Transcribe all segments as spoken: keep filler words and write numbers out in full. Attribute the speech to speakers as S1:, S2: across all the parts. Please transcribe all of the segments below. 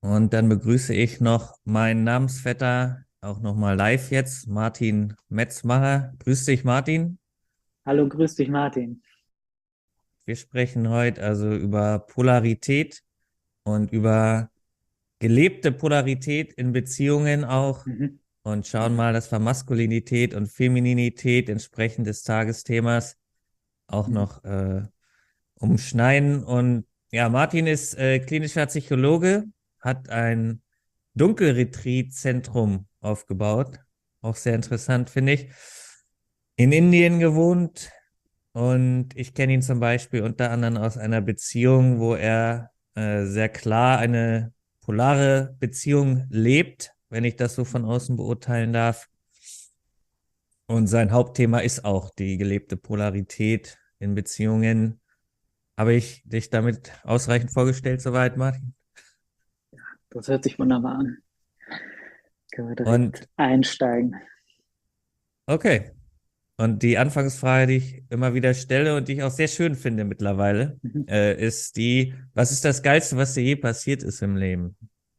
S1: Und dann begrüße ich noch meinen Namensvetter, auch nochmal live jetzt, Martin Metzmacher. Grüß dich, Martin.
S2: Hallo, grüß dich, Martin.
S1: Wir sprechen heute also über Polarität und über gelebte Polarität in Beziehungen auch
S2: Mhm.
S1: und schauen
S2: Ja.
S1: mal, dass wir Maskulinität und Femininität entsprechend des Tagesthemas auch
S2: Mhm.
S1: noch äh, umschneiden. Und ja, Martin ist äh, klinischer Psychologe, hat ein Dunkelretreat-Zentrum aufgebaut. Auch sehr interessant, finde ich. In Indien gewohnt und ich kenne ihn zum Beispiel unter anderem aus einer Beziehung, wo er äh, sehr klar eine polare Beziehung lebt, wenn ich das so von außen beurteilen darf. Und sein Hauptthema ist auch die gelebte Polarität in Beziehungen. Habe ich dich damit ausreichend vorgestellt, soweit, Martin?
S2: Das hört sich wunderbar an. Können wir direkt
S1: Und
S2: einsteigen.
S1: okay. Und die Anfangsfrage, die ich immer wieder stelle und die ich auch sehr schön finde mittlerweile,
S2: Mhm.
S1: äh, ist die, was ist das Geilste, was dir je passiert ist im Leben?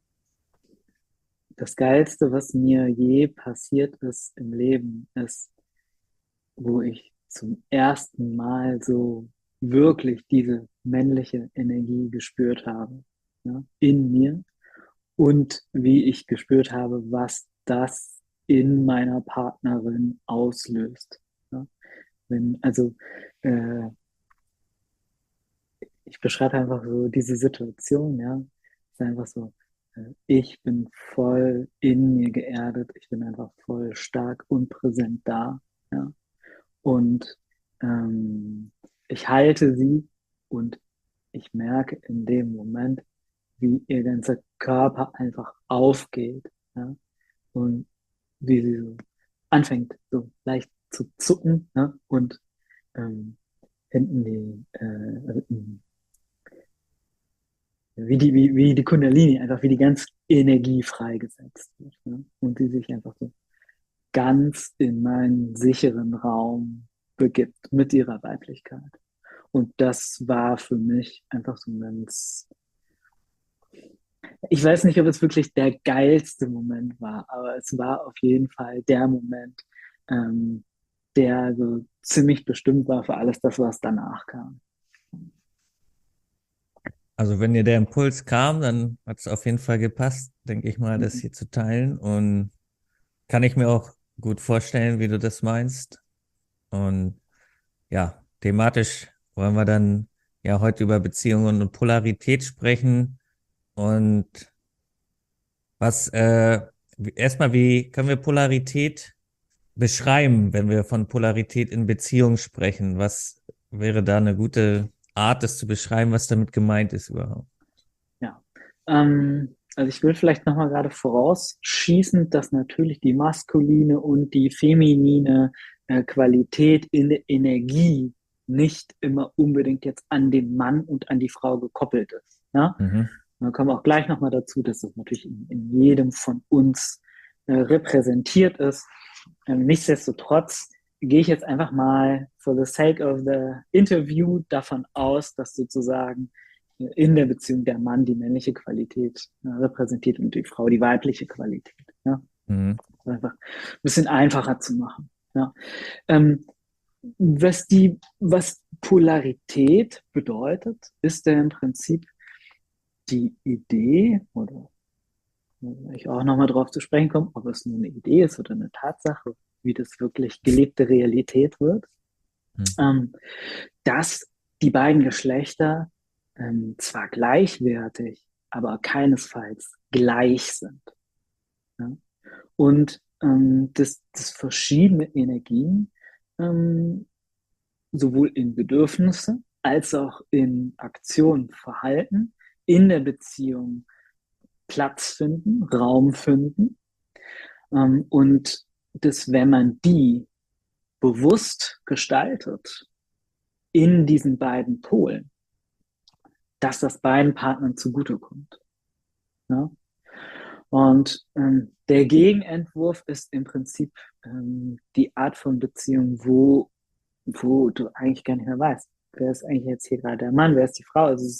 S2: Das Geilste, was mir je passiert ist im Leben, ist, wo ich zum ersten Mal so wirklich diese männliche Energie gespürt habe, ja, in mir und wie ich gespürt habe, was das in meiner Partnerin auslöst. Ja. Wenn, also äh, ich beschreibe einfach so diese Situation, ja. Es ist einfach so, äh, ich bin voll in mir geerdet, ich bin einfach voll stark und präsent da, ja. Und ähm, ich halte sie und ich merke in dem Moment, wie ihr ganzer Körper einfach aufgeht, ja. Und wie sie so anfängt, so leicht zu zucken, ja. Und ähm, hinten die, äh, also wie die, wie, wie die Kundalini, einfach wie die ganze Energie freigesetzt wird. Ne? Und die sich einfach so ganz in meinen sicheren Raum begibt mit ihrer Weiblichkeit. Und das war für mich einfach so ein ganz, ich weiß nicht, ob es wirklich der geilste Moment war, aber es war auf jeden Fall der Moment, ähm, der so ziemlich bestimmt war für alles das, was danach kam.
S1: Also wenn dir der Impuls kam, dann hat es auf jeden Fall gepasst, denke ich mal, das
S2: Mhm.
S1: hier zu teilen. Und kann ich mir auch gut vorstellen, wie du das meinst. Und ja, thematisch wollen wir dann ja heute über Beziehungen und Polarität sprechen. Und was, äh, erstmal, wie können wir Polarität beschreiben, wenn wir von Polarität in Beziehung sprechen? Was wäre da eine gute Art, das zu beschreiben, was damit gemeint ist überhaupt?
S2: Ja. Ähm, also ich will vielleicht nochmal gerade vorausschießen, dass natürlich die maskuline und die feminine äh, Qualität in der Energie nicht immer unbedingt jetzt an den Mann und an die Frau gekoppelt ist. Ja?
S1: Mhm.
S2: Und dann kommen wir auch gleich nochmal dazu, dass das natürlich in, in jedem von uns äh, repräsentiert ist. Ähm, nichtsdestotrotz gehe ich jetzt einfach mal for the sake of the interview davon aus, dass sozusagen in der Beziehung der Mann die männliche Qualität äh, repräsentiert und die Frau die weibliche Qualität. Ja?
S1: Mhm.
S2: Einfach ein bisschen einfacher zu machen. Ja? Ähm, was die, was Polarität bedeutet, ist ja im Prinzip die Idee, oder ich auch nochmal drauf zu sprechen komme, ob es nur eine Idee ist oder eine Tatsache, wie das wirklich gelebte Realität wird,
S1: Mhm.
S2: ähm, dass die beiden Geschlechter ähm, zwar gleichwertig, aber keinesfalls gleich sind. Ja? Und ähm, dass, dass verschiedene Energien ähm, sowohl in Bedürfnisse als auch in Aktion, Verhalten in der Beziehung Platz finden, Raum finden. Ähm, und dass, wenn man die bewusst gestaltet in diesen beiden Polen, dass das beiden Partnern zugutekommt. Ja? Und ähm, der Gegenentwurf ist im Prinzip ähm, die Art von Beziehung, wo, wo du eigentlich gar nicht mehr weißt, wer ist eigentlich jetzt hier gerade der Mann, wer ist die Frau. Also es ist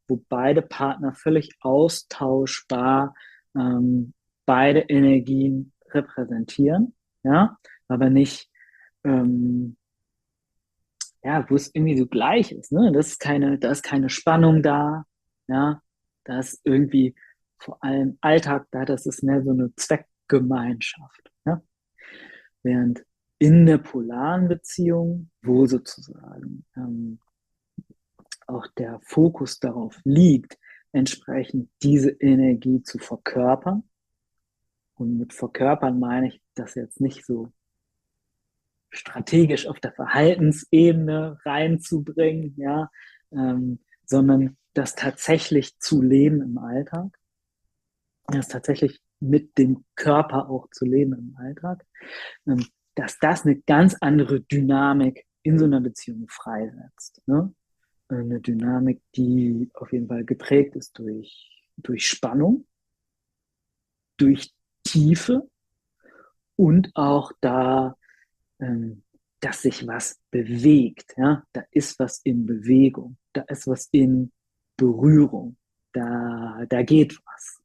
S2: wo beide Partner völlig austauschbar ähm, beide Energien repräsentieren, ja, aber nicht, ähm, ja, wo es irgendwie so gleich ist, ne? Das ist keine, da ist keine Spannung da, ja, da ist irgendwie vor allem Alltag da, das ist mehr so eine Zweckgemeinschaft, ja? Während in der polaren Beziehung, wo sozusagen ähm, auch der Fokus darauf liegt, entsprechend diese Energie zu verkörpern. Und mit verkörpern meine ich das jetzt nicht so strategisch auf der Verhaltensebene reinzubringen, ja, ähm, sondern das tatsächlich zu leben im Alltag, das tatsächlich mit dem Körper auch zu leben im Alltag, ähm, dass das eine ganz andere Dynamik in so einer Beziehung freisetzt. Ne? Eine Dynamik, die auf jeden Fall geprägt ist durch, durch Spannung, durch Tiefe und auch da, ähm, dass sich was bewegt. Ja? Da ist was in Bewegung, da ist was in Berührung, da, da geht was.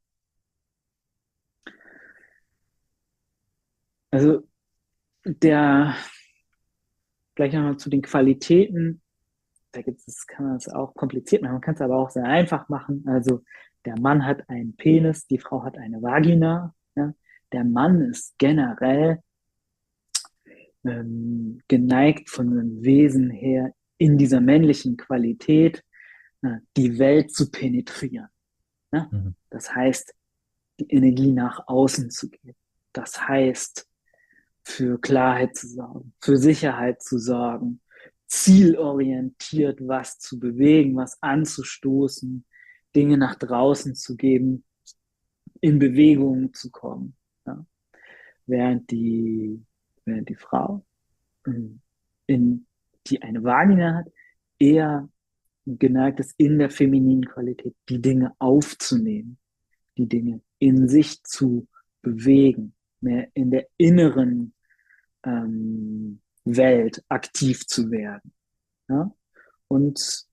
S2: Also der, gleich nochmal zu den Qualitäten, da gibt es, kann man es auch kompliziert machen, man kann es aber auch sehr einfach machen. Also der Mann hat einen Penis, die Frau hat eine Vagina. Ja? Der Mann ist generell ähm, geneigt von seinem Wesen her in dieser männlichen Qualität äh, die Welt zu penetrieren. Ja?
S1: Mhm.
S2: Das heißt, die Energie nach außen zu geben. Das heißt, für Klarheit zu sorgen, für Sicherheit zu sorgen, zielorientiert was zu bewegen, was anzustoßen, Dinge nach draußen zu geben, in Bewegung zu kommen. Ja? Während die, während die Frau, in, die eine Vagina hat, eher geneigt ist, in der femininen Qualität die Dinge aufzunehmen, die Dinge in sich zu bewegen, mehr in der inneren ähm, Welt aktiv zu werden. Ja? Und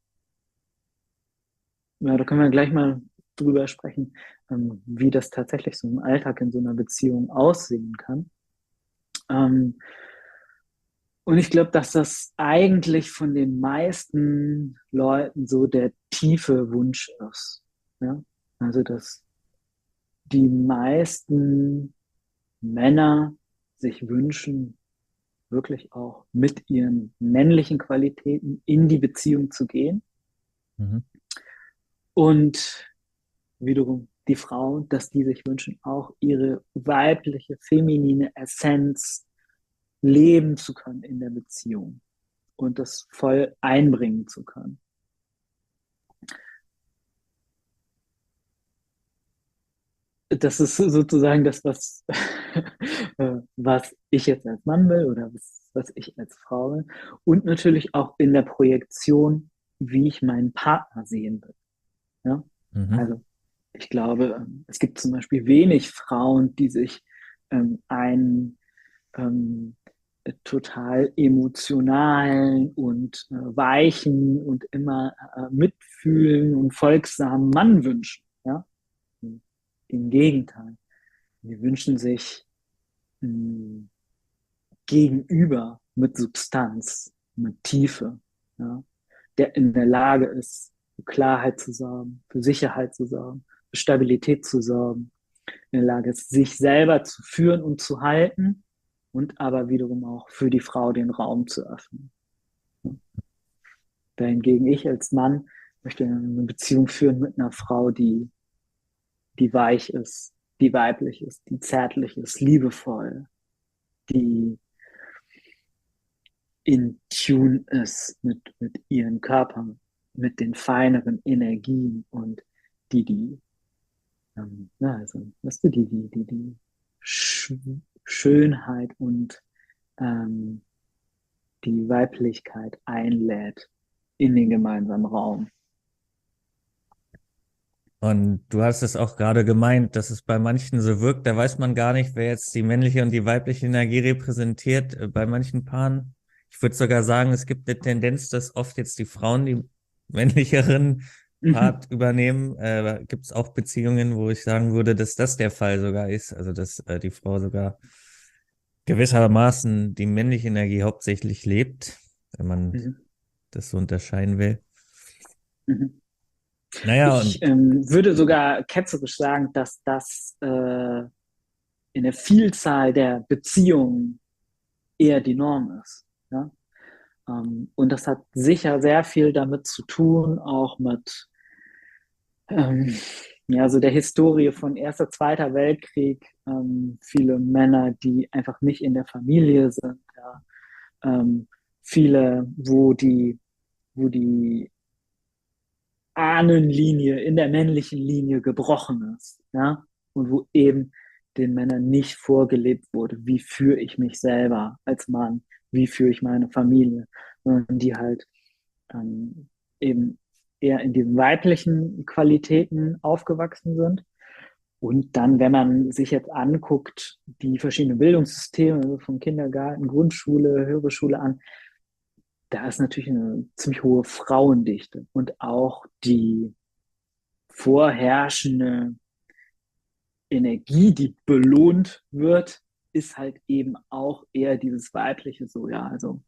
S2: ja, da können wir gleich mal drüber sprechen, ähm, wie das tatsächlich so im Alltag in so einer Beziehung aussehen kann. Ähm, und ich glaube, dass das eigentlich von den meisten Leuten so der tiefe Wunsch ist. Ja? Also, dass die meisten Männer sich wünschen, wirklich auch mit ihren männlichen Qualitäten in die Beziehung zu gehen.
S1: Mhm.
S2: Und wiederum die Frauen, dass die sich wünschen, auch ihre weibliche, feminine Essenz leben zu können in der Beziehung und das voll einbringen zu können. Das ist sozusagen das, was, was ich jetzt als Mann will oder was, was ich als Frau will. Und natürlich auch in der Projektion, wie ich meinen Partner sehen will. Ja?
S1: Mhm.
S2: Also ich glaube, es gibt zum Beispiel wenig Frauen, die sich ähm, einen ähm, total emotionalen und äh, weichen und immer äh, mitfühlen und folgsamen Mann wünschen. Ja? Im Gegenteil. Die wünschen sich mh, Gegenüber mit Substanz, mit Tiefe, ja? Der in der Lage ist, für Klarheit zu sorgen, für Sicherheit zu sorgen, für Stabilität zu sorgen, in der Lage ist, sich selber zu führen und zu halten und aber wiederum auch für die Frau den Raum zu öffnen. Dahingegen ich als Mann möchte eine Beziehung führen mit einer Frau, die, die weich ist, die weiblich ist, die zärtlich ist, liebevoll, die in Tune ist mit, mit ihren Körpern, mit den feineren Energien und die, die, ähm, ja, also, weißt du, die, die, die, die Sch Schönheit und ähm, die Weiblichkeit einlädt in den gemeinsamen Raum.
S1: Und du hast es auch gerade gemeint, dass es bei manchen so wirkt, da weiß man gar nicht, wer jetzt die männliche und die weibliche Energie repräsentiert, äh, bei manchen Paaren. Ich würde sogar sagen, es gibt eine Tendenz, dass oft jetzt die Frauen die männlicheren
S2: Mhm.
S1: übernehmen, äh, gibt es auch Beziehungen, wo ich sagen würde, dass das der Fall sogar ist. Also dass äh, die Frau sogar gewissermaßen die männliche Energie hauptsächlich lebt, wenn man
S2: Mhm.
S1: das so unterscheiden will.
S2: Mhm.
S1: Naja,
S2: Ich
S1: und
S2: ähm, würde sogar ketzerisch sagen, dass das äh, in der Vielzahl der Beziehungen eher die Norm ist. Ja? Ähm, und das hat sicher sehr viel damit zu tun, auch mit ähm, ja, so der Historie von Erster, Zweiter Weltkrieg. Ähm, viele Männer, die einfach nicht in der Familie sind. Ja? Ähm, viele, wo die, wo die Ahnenlinie in der männlichen Linie gebrochen ist. Ja? Und wo eben den Männern nicht vorgelebt wurde, wie führe ich mich selber als Mann, wie führe ich meine Familie, sondern die halt ähm, eben eher in diesen weiblichen Qualitäten aufgewachsen sind. Und dann, wenn man sich jetzt anguckt, die verschiedenen Bildungssysteme, also von Kindergarten, Grundschule, höhere Schule an, da ist natürlich eine ziemlich hohe Frauendichte und auch die vorherrschende Energie, die belohnt wird, ist halt eben auch eher dieses weibliche so, ja, also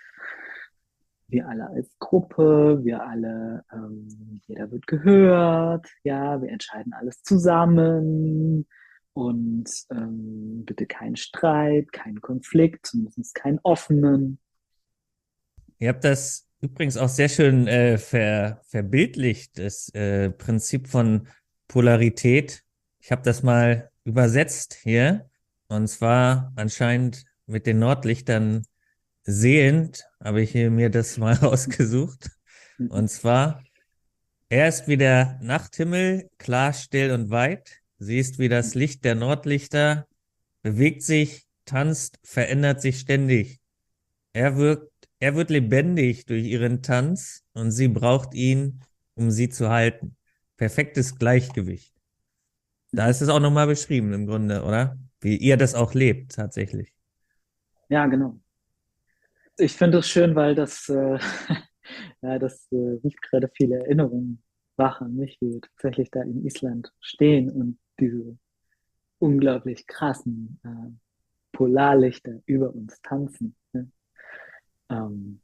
S2: wir alle als Gruppe, wir alle, ähm, jeder wird gehört, ja, wir entscheiden alles zusammen und ähm, bitte keinen Streit, keinen Konflikt, zumindest keinen offenen.
S1: ihr habt das übrigens auch sehr schön äh, ver, verbildlicht, das äh, Prinzip von Polarität. Ich habe das mal übersetzt hier, und zwar anscheinend mit den Nordlichtern sehend, habe ich hier mir das mal ausgesucht.
S2: Mhm.
S1: Und zwar, er ist wie der Nachthimmel, klar, still und weit. Sie ist wie das Licht der Nordlichter, bewegt sich, tanzt, verändert sich ständig. Er wirkt, er wird lebendig durch ihren Tanz und sie braucht ihn, um sie zu halten. Perfektes Gleichgewicht. Da
S2: Mhm.
S1: ist es auch nochmal beschrieben im Grunde, oder? Wie ihr das auch lebt, tatsächlich.
S2: Ja, genau. Ich finde es schön, weil das, äh, ja, das äh, ruft gerade viele Erinnerungen wach an mich, wie wir tatsächlich da in Island stehen und diese unglaublich krassen äh, Polarlichter über uns tanzen. Ne? Ähm,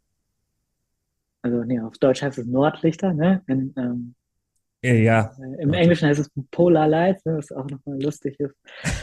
S2: also nee, auf Deutsch heißt es Nordlichter, ne? In, ähm,
S1: Äh, Ja,
S2: äh, im
S1: Nordlicht.
S2: Englischen heißt es Polar Lights, ne? Was auch nochmal lustig ist.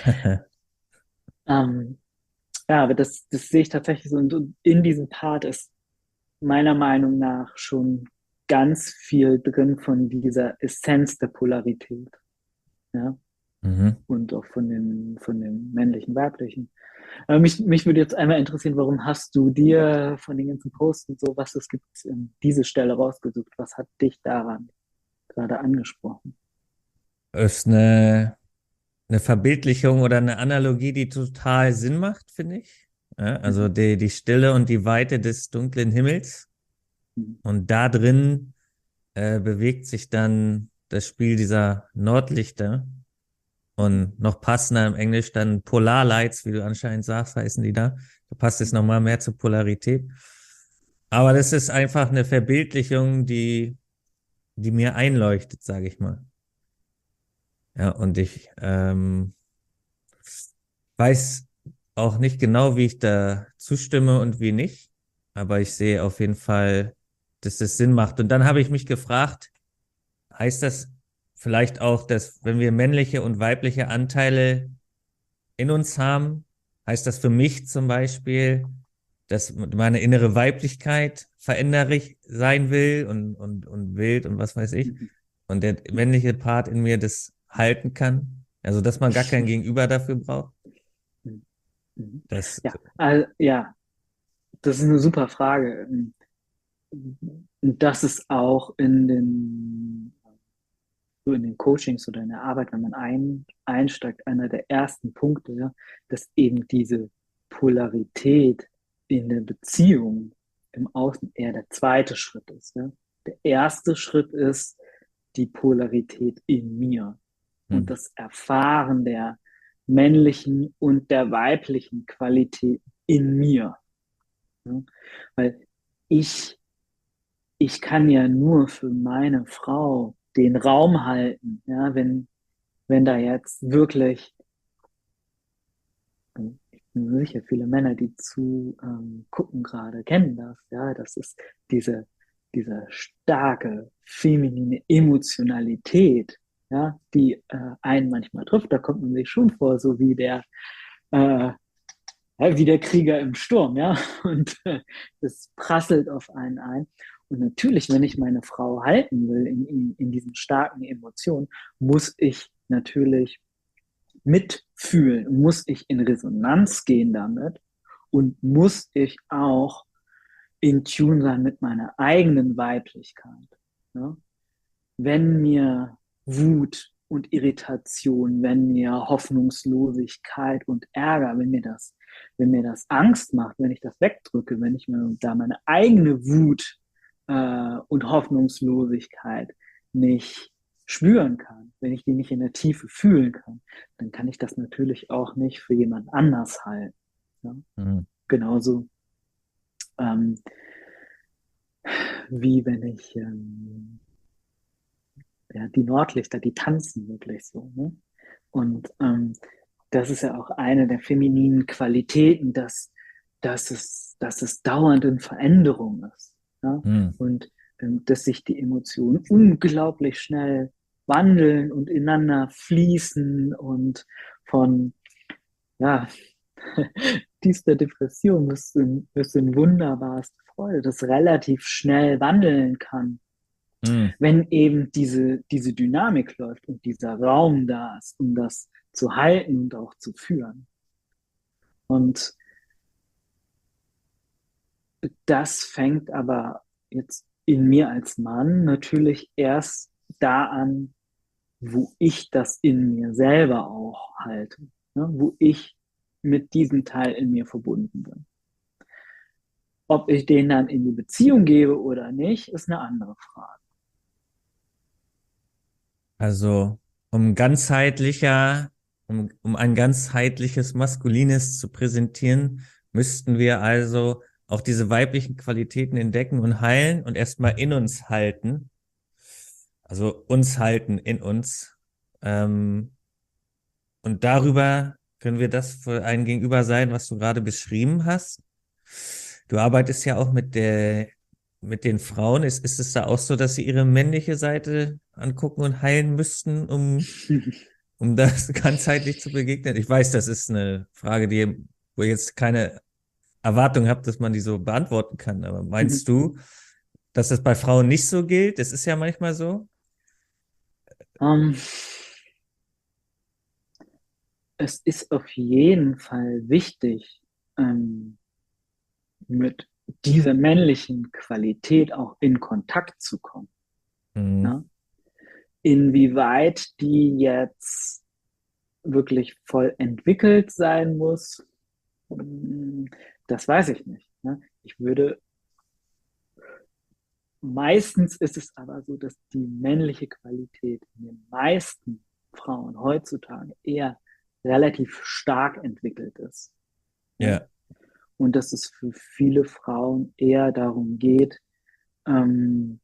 S2: Ähm, ja, aber das, das sehe ich tatsächlich so. Und, und in diesem Part ist meiner Meinung nach schon ganz viel drin von dieser Essenz der Polarität. Ja?
S1: Mhm.
S2: Und auch von dem, von dem männlichen, weiblichen. Aber mich, mich würde jetzt einmal interessieren, warum hast du dir von den ganzen Posts und so, was es gibt, ähm, diese Stelle rausgesucht? Was hat dich daran gerade angesprochen?
S1: Ist eine, eine Verbildlichung oder eine Analogie, die total Sinn macht, finde ich. Ja, also
S2: Mhm.
S1: die, die Stille und die Weite des dunklen Himmels.
S2: Mhm.
S1: Und da drin äh, bewegt sich dann das Spiel dieser Nordlichter.
S2: Mhm.
S1: Und noch passender im Englisch dann Polarlights, wie du anscheinend sagst, heißen die da. Da passt es
S2: Mhm.
S1: nochmal mehr zur Polarität. Aber das ist einfach eine Verbildlichung, die, die mir einleuchtet, sage ich mal. Ja, und ich ähm, weiß auch nicht genau, wie ich da zustimme und wie nicht. Aber ich sehe auf jeden Fall, dass das Sinn macht. Und dann habe ich mich gefragt, heißt das vielleicht auch, dass wenn wir männliche und weibliche Anteile in uns haben, heißt das für mich zum Beispiel, dass meine innere Weiblichkeit veränderlich sein will und, und, und wild und was weiß ich.
S2: Mhm.
S1: Und der
S2: Mhm.
S1: männliche Part in mir das halten kann. Also, dass man gar kein Gegenüber dafür braucht.
S2: Mhm. Mhm.
S1: Das,
S2: Ja, also, ja, das ist eine super Frage. Und das ist auch in den, so in den Coachings oder in der Arbeit, wenn man ein, einsteigt, einer der ersten Punkte, ja, dass eben diese Polarität in der Beziehung im Außen eher der zweite Schritt ist. Ja. Der erste Schritt ist die Polarität in mir und
S1: hm,
S2: das Erfahren der männlichen und der weiblichen Qualität in mir. Ja. Weil ich ich kann ja nur für meine Frau den Raum halten, ja, wenn, wenn da jetzt wirklich, ich bin mir sicher, viele Männer, die zu ähm, gucken gerade, kennen das, ja, das ist diese, diese starke feminine Emotionalität, ja, die äh, einen manchmal trifft, da kommt man sich schon vor, so wie der, äh, ja, wie der Krieger im Sturm, ja, und äh, das prasselt auf einen ein. Und natürlich, wenn ich meine Frau halten will in, in, in diesen starken Emotionen, muss ich natürlich mitfühlen, muss ich in Resonanz gehen damit und muss ich auch in Tune sein mit meiner eigenen Weiblichkeit. Ja? Wenn mir Wut und Irritation, wenn mir Hoffnungslosigkeit und Ärger, wenn mir das, wenn mir das Angst macht, wenn ich das wegdrücke, wenn ich mir da meine eigene Wut äh, und Hoffnungslosigkeit nicht spüren kann, wenn ich die nicht in der Tiefe fühlen kann, dann kann ich das natürlich auch nicht für jemand anders halten. Ja?
S1: Mhm.
S2: Genauso ähm, wie wenn ich ähm, ja, die Nordlichter, die tanzen wirklich so. Ne? Und ähm, das ist ja auch eine der femininen Qualitäten, dass, dass, es, dass es dauernd in Veränderung ist. Ja?
S1: Mhm.
S2: Und ähm, dass sich die Emotionen unglaublich schnell wandeln und ineinander fließen und von ja, tiefster Depression bis in, bis in wunderbarste Freude, das relativ schnell wandeln kann,
S1: Mhm.
S2: wenn eben diese, diese Dynamik läuft und dieser Raum da ist, um das zu halten und auch zu führen. Und das fängt aber jetzt in mir als Mann natürlich erst da an, wo ich das in mir selber auch halte, ne? Wo ich mit diesem Teil in mir verbunden bin. Ob ich den dann in die Beziehung gebe oder nicht, ist eine andere Frage.
S1: Also, um ganzheitlicher, um, um ein ganzheitliches Maskulines zu präsentieren, müssten wir also auch diese weiblichen Qualitäten entdecken und heilen und erstmal in uns halten. Also uns halten in uns. Ähm, und darüber können wir das für ein Gegenüber sein, was du gerade beschrieben hast. Du arbeitest ja auch mit der, mit den Frauen. Ist, ist es da auch so, dass sie ihre männliche Seite angucken und heilen müssten, um, um das ganzheitlich zu begegnen? Ich weiß, das ist eine Frage, die, wo ihr jetzt keine Erwartung habt, dass man die so beantworten kann. Aber meinst du, dass das bei Frauen nicht so gilt? Das ist ja manchmal so.
S2: um, es ist auf jeden Fall wichtig, ähm, mit dieser männlichen Qualität auch in Kontakt zu kommen.
S1: Mhm.
S2: Ja? Inwieweit die jetzt wirklich voll entwickelt sein muss, hm, das weiß ich nicht. Ne? Ich würde, meistens ist es aber so, dass die männliche Qualität in den meisten Frauen heutzutage eher relativ stark entwickelt ist. Ja?
S1: Ja.
S2: Und dass es für viele Frauen eher darum geht, ähm,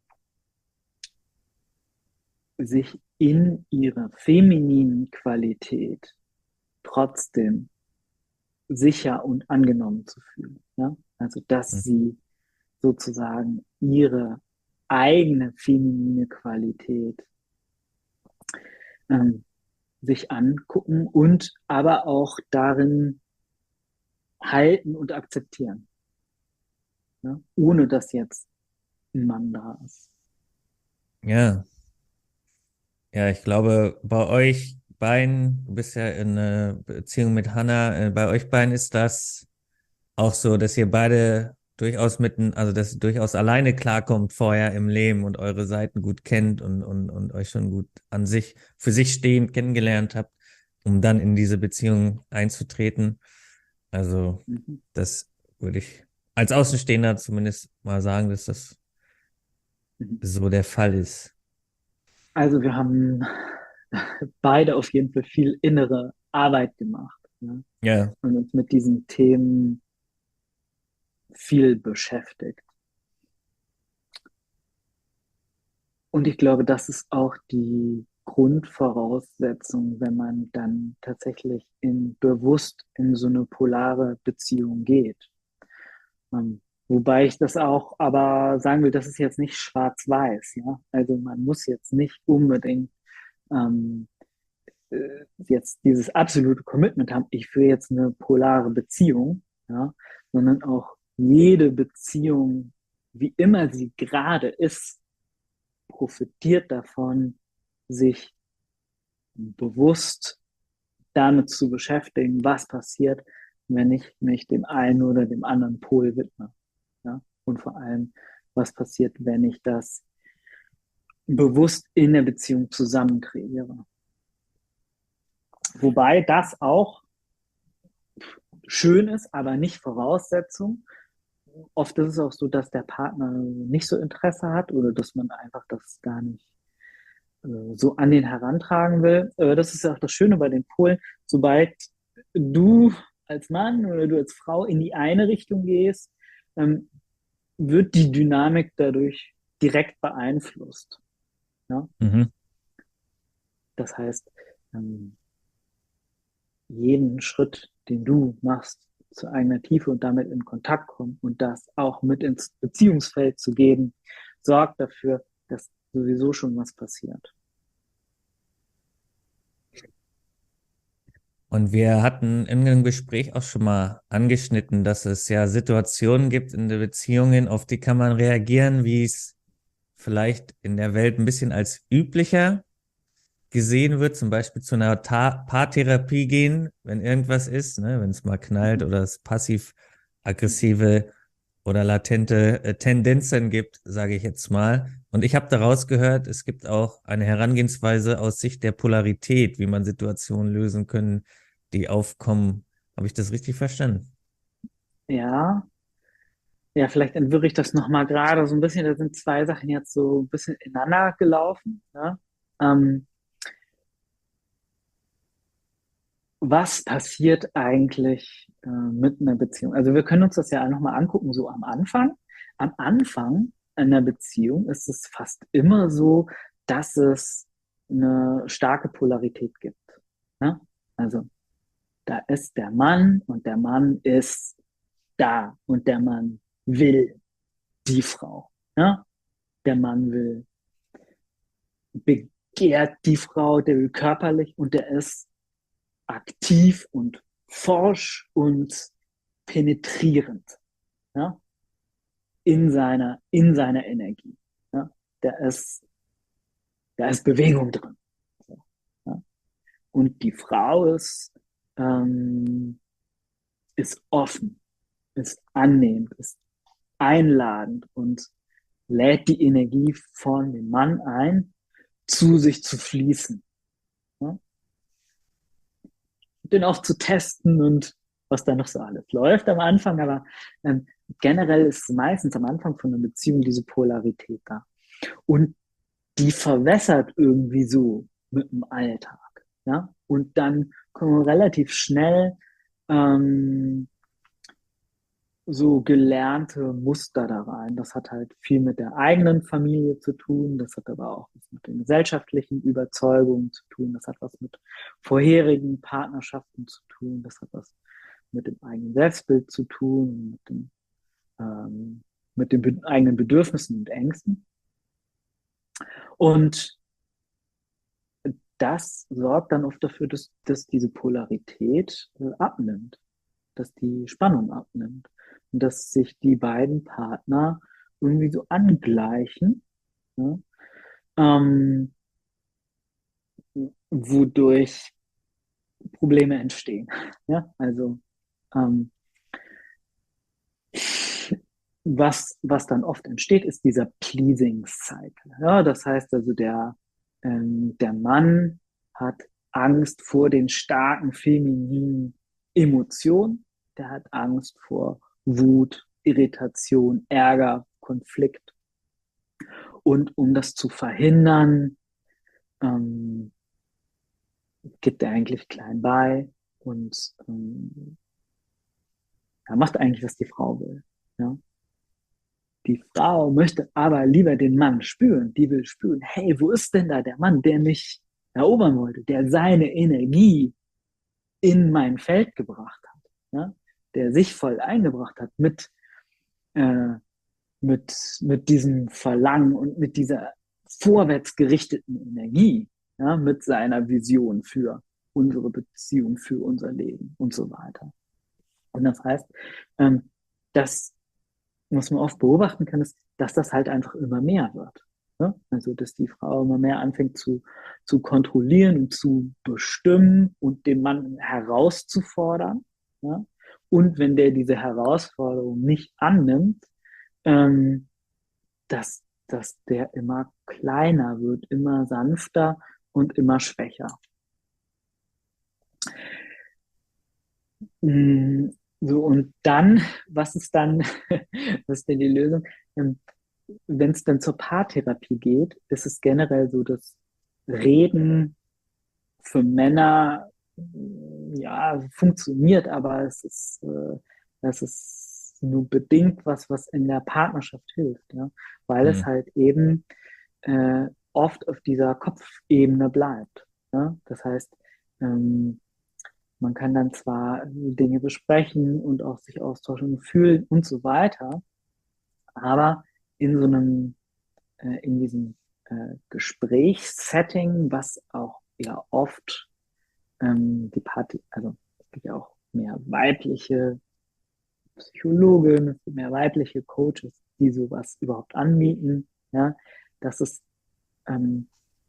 S2: sich in ihrer femininen Qualität trotzdem sicher und angenommen zu fühlen. Ja? Also, dass sie sozusagen ihre eigene feminine Qualität ähm, sich angucken und aber auch darin halten und akzeptieren, ja? Ohne dass jetzt ein Mann da ist.
S1: Ja. Ja, ich glaube, bei euch beiden, du bist ja in einer Beziehung mit Hannah, äh, bei euch beiden ist das auch so, dass ihr beide durchaus mitten, also dass ihr durchaus alleine klarkommt vorher im Leben und eure Seiten gut kennt und, und, und euch schon gut an sich, für sich stehend kennengelernt habt, um dann in diese Beziehung einzutreten. Also,
S2: Mhm.
S1: das würde ich als Außenstehender zumindest mal sagen, dass das
S2: Mhm.
S1: so der Fall ist.
S2: Also wir haben beide auf jeden Fall viel innere Arbeit gemacht, ne?
S1: Ja,
S2: Und uns mit diesen Themen viel beschäftigt. Und ich glaube, das ist auch die Grundvoraussetzung, wenn man dann tatsächlich in, bewusst in so eine polare Beziehung geht. Ähm, wobei ich das auch aber sagen will, das ist jetzt nicht schwarz-weiß, ja. Also man muss jetzt nicht unbedingt ähm, äh, jetzt dieses absolute Commitment haben, ich führe jetzt eine polare Beziehung, ja, sondern auch jede Beziehung, wie immer sie gerade ist, profitiert davon, sich bewusst damit zu beschäftigen, was passiert, wenn ich mich dem einen oder dem anderen Pol widme. Ja? Und vor allem, was passiert, wenn ich das bewusst in der Beziehung zusammen kreiere. Wobei das auch schön ist, aber nicht Voraussetzung. Oft ist es auch so, dass der Partner nicht so Interesse hat oder dass man einfach das gar nicht äh, so an den herantragen will. Äh, das ist ja auch das Schöne bei den Polen. Sobald du als Mann oder du als Frau in die eine Richtung gehst, ähm, wird die Dynamik dadurch direkt beeinflusst. Ja?
S1: Mhm.
S2: Das heißt, ähm, jeden Schritt, den du machst, zu eigener Tiefe und damit in Kontakt kommen und das auch mit ins Beziehungsfeld zu geben, sorgt dafür, dass sowieso schon was passiert.
S1: Und wir hatten in dem Gespräch auch schon mal angeschnitten, dass es ja Situationen gibt in den Beziehungen, auf die kann man reagieren, wie es vielleicht in der Welt ein bisschen als üblicher gesehen wird, zum Beispiel zu einer Ta Paartherapie gehen, wenn irgendwas ist, ne, wenn es mal knallt
S2: Mhm.
S1: oder es passiv-aggressive oder latente äh, Tendenzen gibt, sage ich jetzt mal. Und ich habe daraus gehört, es gibt auch eine Herangehensweise aus Sicht der Polarität, wie man Situationen lösen können, die aufkommen. Habe ich das richtig verstanden?
S2: Ja, ja, vielleicht entwirre ich das nochmal gerade so ein bisschen. Da sind zwei Sachen jetzt so ein bisschen ineinander gelaufen. Ja? Ähm, was passiert eigentlich äh, mit einer Beziehung? Also wir können uns das ja nochmal angucken, so am Anfang. Am Anfang einer Beziehung ist es fast immer so, dass es eine starke Polarität gibt. Ja? Also da ist der Mann und der Mann ist da und der Mann will die Frau. Ja? Der Mann will, begehrt die Frau, der will körperlich und der ist aktiv und forsch und penetrierend, ja, in seiner, in seiner Energie. Ja. Da ist, da ist Bewegung drin. So, ja. Und die Frau ist, ähm, ist offen, ist annehmend, ist einladend und lädt die Energie von dem Mann ein, zu sich zu fließen. Ja. Den auch zu testen und was da noch so alles läuft am Anfang. Aber ähm, generell ist meistens am Anfang von einer Beziehung diese Polarität da. Und die verwässert irgendwie so mit dem Alltag. Ja? Und dann kommen relativ schnell ähm, so gelernte Muster da rein. Das hat halt viel mit der eigenen Familie zu tun, das hat aber auch was mit den gesellschaftlichen Überzeugungen zu tun, das hat was mit vorherigen Partnerschaften zu tun, das hat was mit dem eigenen Selbstbild zu tun, mit dem, ähm, mit den be eigenen Bedürfnissen und Ängsten. Und das sorgt dann oft dafür, dass, dass diese Polarität äh, abnimmt, dass die Spannung abnimmt und dass sich die beiden Partner irgendwie so angleichen, ja, ähm, wodurch Probleme entstehen. Ja, also ähm, was, was dann oft entsteht, ist dieser Pleasing Cycle. Ja, das heißt also, der, ähm, der Mann hat Angst vor den starken femininen Emotionen, der hat Angst vor Wut, Irritation, Ärger, Konflikt. Und um das zu verhindern, ähm, gibt er eigentlich klein bei und ähm, er macht eigentlich, was die Frau will. Ja? Die Frau möchte aber lieber den Mann spüren. Die will spüren, hey, wo ist denn da der Mann, der mich erobern wollte, der seine Energie in mein Feld gebracht hat, ja? Der sich voll eingebracht hat mit, äh, mit, mit diesem Verlangen und mit dieser vorwärts gerichteten Energie, ja? Mit seiner Vision für unsere Beziehung, für unser Leben und so weiter. Und das heißt, ähm, das, was man oft beobachten kann, ist, dass das halt einfach immer mehr wird. Ja? Also, dass die Frau immer mehr anfängt zu, zu kontrollieren und zu bestimmen und den Mann herauszufordern. Ja? Und wenn der diese Herausforderung nicht annimmt, ähm, dass, dass der immer kleiner wird, immer sanfter und immer schwächer. Mm, So, und dann, was ist dann, was ist denn die Lösung? Ähm, Wenn es dann zur Paartherapie geht, ist es generell so, dass Reden für Männer mm, ja funktioniert, aber es ist, äh, es ist nur bedingt was, was in der Partnerschaft hilft, ja? Weil es
S1: Hm.
S2: halt eben äh, oft auf dieser Kopfebene bleibt. Ja? Das heißt, ähm, man kann dann zwar Dinge besprechen und auch sich austauschen und fühlen und so weiter, aber in so einem, äh, in diesem äh, Gesprächssetting, was auch ja oft ähm, die Party, also es gibt ja auch mehr weibliche Psychologen, es gibt mehr weibliche Coaches, die sowas überhaupt anbieten, ja, das ist, ähm,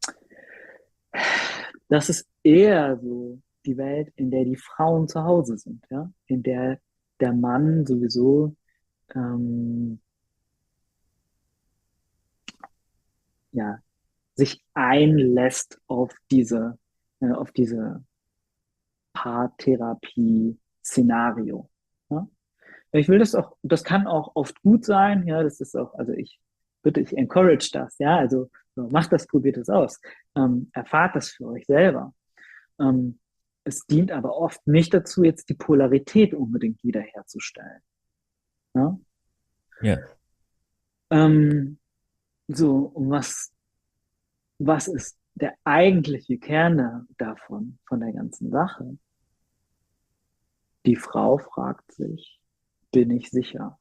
S2: das ist eher so die Welt, in der die Frauen zu Hause sind, ja, in der der Mann sowieso ähm, ja, sich einlässt auf diese, äh, auf diese Paartherapie-Szenario. Ja? Ich will das auch, das kann auch oft gut sein, ja, das ist auch, also ich bitte, ich encourage das, ja, also so, macht das, probiert es aus, ähm, erfahrt das für euch selber. Ähm, es dient aber oft nicht dazu, jetzt die Polarität unbedingt wiederherzustellen. Ja?
S1: Ja.
S2: Ähm, so, und was, was ist der eigentliche Kern davon, von der ganzen Sache? Die Frau fragt sich, bin ich sicher?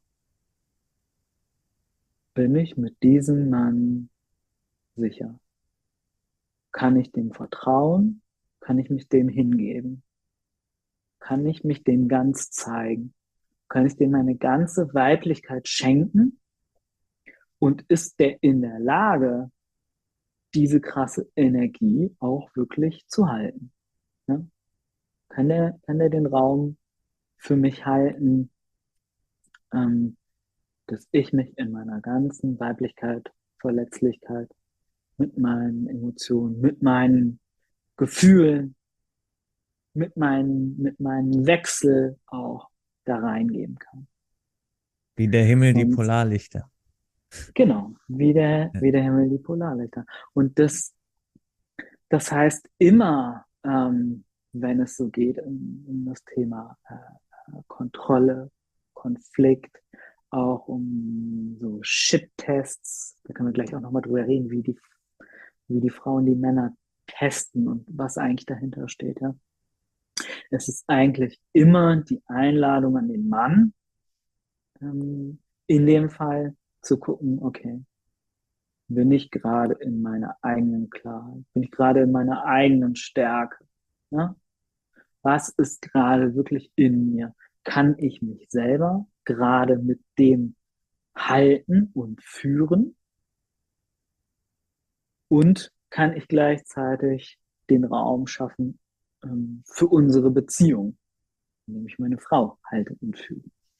S2: Bin ich mit diesem Mann sicher? Kann ich dem vertrauen? Kann ich mich dem hingeben? Kann ich mich dem ganz zeigen? Kann ich dem meine ganze Weiblichkeit schenken? Und ist der in der Lage, diese krasse Energie auch wirklich zu halten? Ja? Kann der, kann der den Raum für mich halten, ähm, dass ich mich in meiner ganzen Weiblichkeit, Verletzlichkeit, mit meinen Emotionen, mit meinen Gefühlen, mit meinen, mit meinen Wechsel auch da reingeben kann.
S1: Wie der Himmel die
S2: Und
S1: Polarlichter.
S2: genau, wie der,
S1: Ja.
S2: wie der Himmel die Polarlichter. Und das, das heißt immer, ähm, wenn es so geht um, um das Thema äh, Kontrolle, Konflikt, auch um so Shit-Tests, da können wir gleich auch nochmal drüber reden, wie die, wie die Frauen die Männer testen und was eigentlich dahinter steht. Ja. Es ist eigentlich immer die Einladung an den Mann, ähm, in dem Fall zu gucken, okay, bin ich gerade in meiner eigenen Klarheit, bin ich gerade in meiner eigenen Stärke, ja? Was ist gerade wirklich in mir? Kann ich mich selber gerade mit dem halten und führen? Und kann ich gleichzeitig den Raum schaffen ähm, für unsere Beziehung, indem ich meine Frau halte und führe?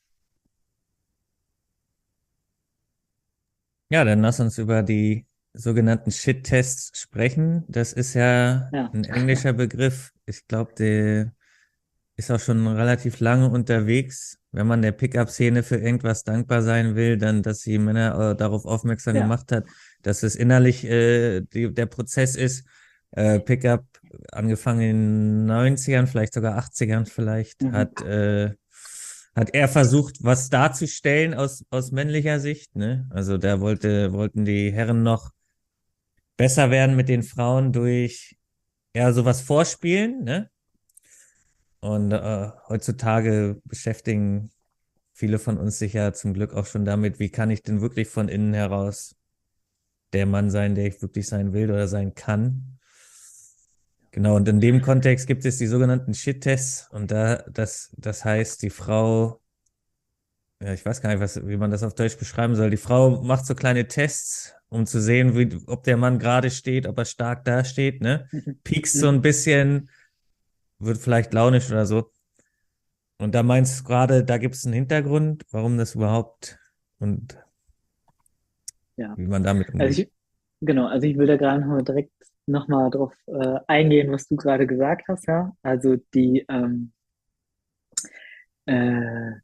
S1: Ja, dann lass uns über die sogenannten Shit-Tests sprechen. Das ist ja
S2: Ja,
S1: ein englischer Begriff. Ich glaube, der ist auch schon relativ lange unterwegs. Wenn man der Pickup-Szene für irgendwas dankbar sein will, dann, dass sie Männer äh, darauf aufmerksam
S2: ja,
S1: gemacht hat, dass es innerlich äh, die, der Prozess ist. Äh, Pickup, angefangen in den neunzigern, vielleicht sogar achtzigern vielleicht,
S2: mhm.
S1: hat äh, hat er versucht, was darzustellen aus, aus männlicher Sicht, ne? Also da wollte, wollten die Herren noch besser werden mit den Frauen durch ja sowas vorspielen, ne? Und äh, heutzutage beschäftigen viele von uns sich ja zum Glück auch schon damit, wie kann ich denn wirklich von innen heraus der Mann sein, der ich wirklich sein will oder sein kann. Genau, und in dem Kontext gibt es die sogenannten Shit-Tests und da, das, das heißt, die Frau, ja, ich weiß gar nicht, was, wie man das auf Deutsch beschreiben soll. Die Frau macht so kleine Tests, um zu sehen, wie, ob der Mann gerade steht, ob er stark dasteht, ne?
S2: Mhm.
S1: Piekst so ein
S2: Mhm.
S1: bisschen, wird vielleicht launisch oder so. Und da meinst du gerade, da gibt es einen Hintergrund, warum das überhaupt und
S2: Ja,
S1: wie man damit
S2: also
S1: umgeht.
S2: ich, genau, also ich will da gerade noch mal direkt nochmal drauf äh, eingehen, was du gerade gesagt hast, ja. Also die ähm, äh,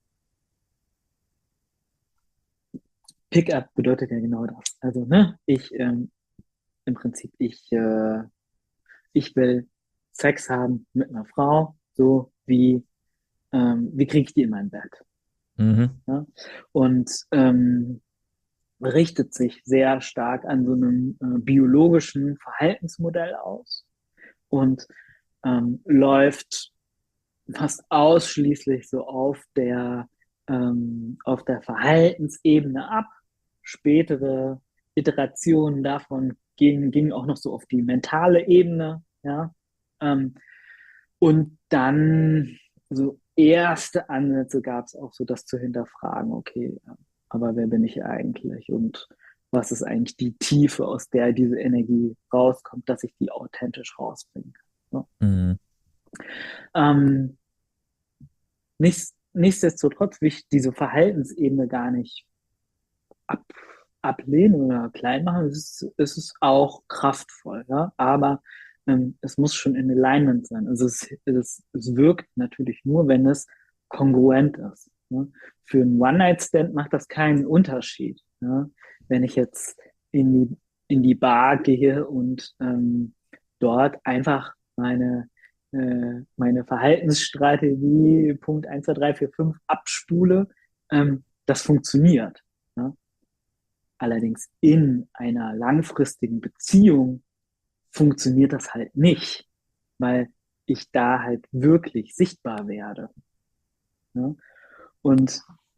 S2: Pickup bedeutet ja genau das. Also, ne, ich ähm, im Prinzip, ich, äh, ich will Sex haben mit einer Frau, so wie, ähm, wie kriege ich die in mein Bett?
S1: Mhm.
S2: Ja? Und ähm, richtet sich sehr stark an so einem äh, biologischen Verhaltensmodell aus und ähm, läuft fast ausschließlich so auf der, ähm, auf der Verhaltensebene ab. Spätere Iterationen davon gingen, gingen auch noch so auf die mentale Ebene, ja. Ähm, und dann so erste Ansätze gab es auch so, das zu hinterfragen, okay, aber wer bin ich eigentlich und was ist eigentlich die Tiefe, aus der diese Energie rauskommt, dass ich die authentisch rausbringen kann. Ne?
S1: Mhm.
S2: Ähm, Nichts, nichtsdestotrotz will ich diese Verhaltensebene gar nicht ab, ablehnen oder klein machen. Es ist, es ist auch kraftvoll, ja, aber ähm, es muss schon in Alignment sein. Also es, es, es wirkt natürlich nur, wenn es kongruent ist. Ne? Für einen One-Night-Stand macht das keinen Unterschied. Ja? Wenn ich jetzt in die, in die Bar gehe und ähm, dort einfach meine äh, meine Verhaltensstrategie Punkt eins, zwei, drei, vier, fünf abspule, ähm, das funktioniert. Ja? Allerdings in einer langfristigen Beziehung funktioniert das halt nicht, weil ich da halt wirklich sichtbar werde. Ja? Und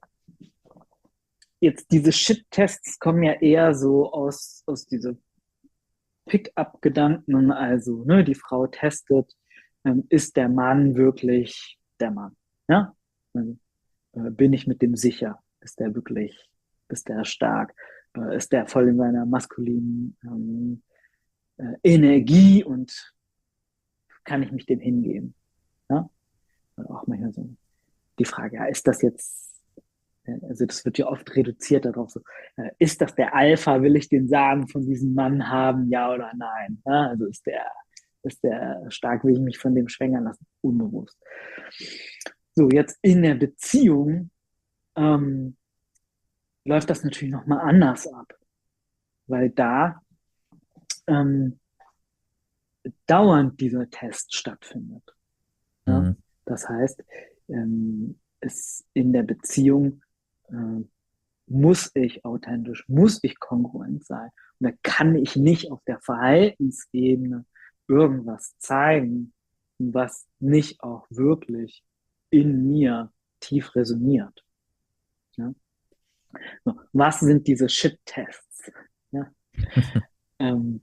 S2: jetzt diese Shit-Tests kommen ja eher so aus, aus diese Pick-up-Gedanken, also ne, die Frau testet, ähm, ist der Mann wirklich der Mann? Ja? Also, äh, bin ich mit dem sicher? Ist der wirklich, ist der stark? Äh, ist der voll in seiner maskulinen ähm, äh, Energie und kann ich mich dem hingeben? Ja? Und auch manchmal so die Frage, ja, ist das jetzt, äh, also das wird ja oft reduziert darauf, so, äh, ist das der Alpha, will ich den Samen von diesem Mann haben, ja oder nein? Ja? Also ist der, ist der stark, will ich mich von dem schwängern lassen? Unbewusst. So, jetzt in der Beziehung ähm, läuft das natürlich nochmal anders ab, weil da ähm, dauernd dieser Test stattfindet. Ja?
S1: Mhm.
S2: Das heißt, ähm, es in der Beziehung äh, muss ich authentisch, muss ich kongruent sein. Und da kann ich nicht auf der Verhaltensebene irgendwas zeigen, was nicht auch wirklich in mir tief resoniert. Ja? So, was sind diese Shit-Tests? Ja? Ähm,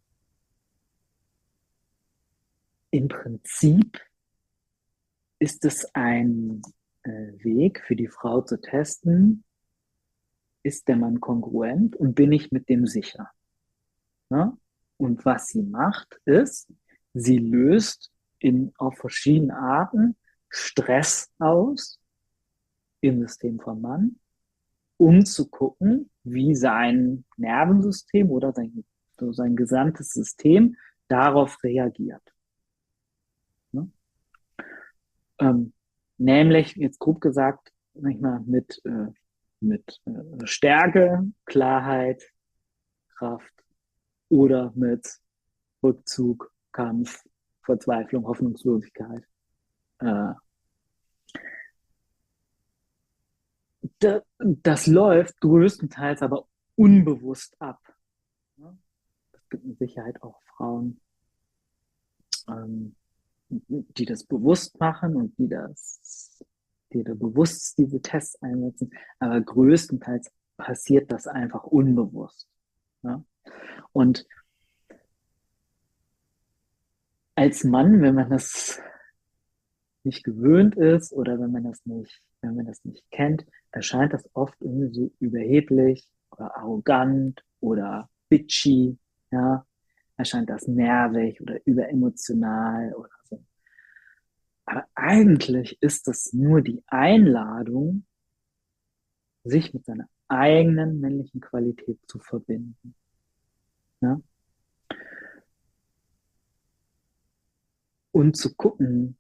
S2: Im Prinzip ist es ein äh, Weg für die Frau zu testen, ist der Mann kongruent und bin ich mit dem sicher? Ne? Und was sie macht, ist, sie löst in, auf verschiedene Arten Stress aus im System vom Mann, um zu gucken, wie sein Nervensystem oder sein, so sein gesamtes System darauf reagiert. Ne? Ähm, Nämlich, jetzt grob gesagt, manchmal mit, äh, mit äh, Stärke, Klarheit, Kraft oder mit Rückzug, Kampf, Verzweiflung, Hoffnungslosigkeit. Äh, da, das läuft größtenteils aber unbewusst ab. Ja? Es gibt mit Sicherheit auch Frauen, ähm, die das bewusst machen und die das, die da bewusst diese Tests einsetzen, aber größtenteils passiert das einfach unbewusst. Ja? Und als Mann, wenn man das nicht gewöhnt ist oder wenn man das nicht, wenn man das nicht kennt, erscheint das oft irgendwie so überheblich oder arrogant oder bitchy, ja, erscheint das nervig oder überemotional oder so. Aber eigentlich ist das nur die Einladung, sich mit seiner eigenen männlichen Qualität zu verbinden. Ja? Und zu gucken,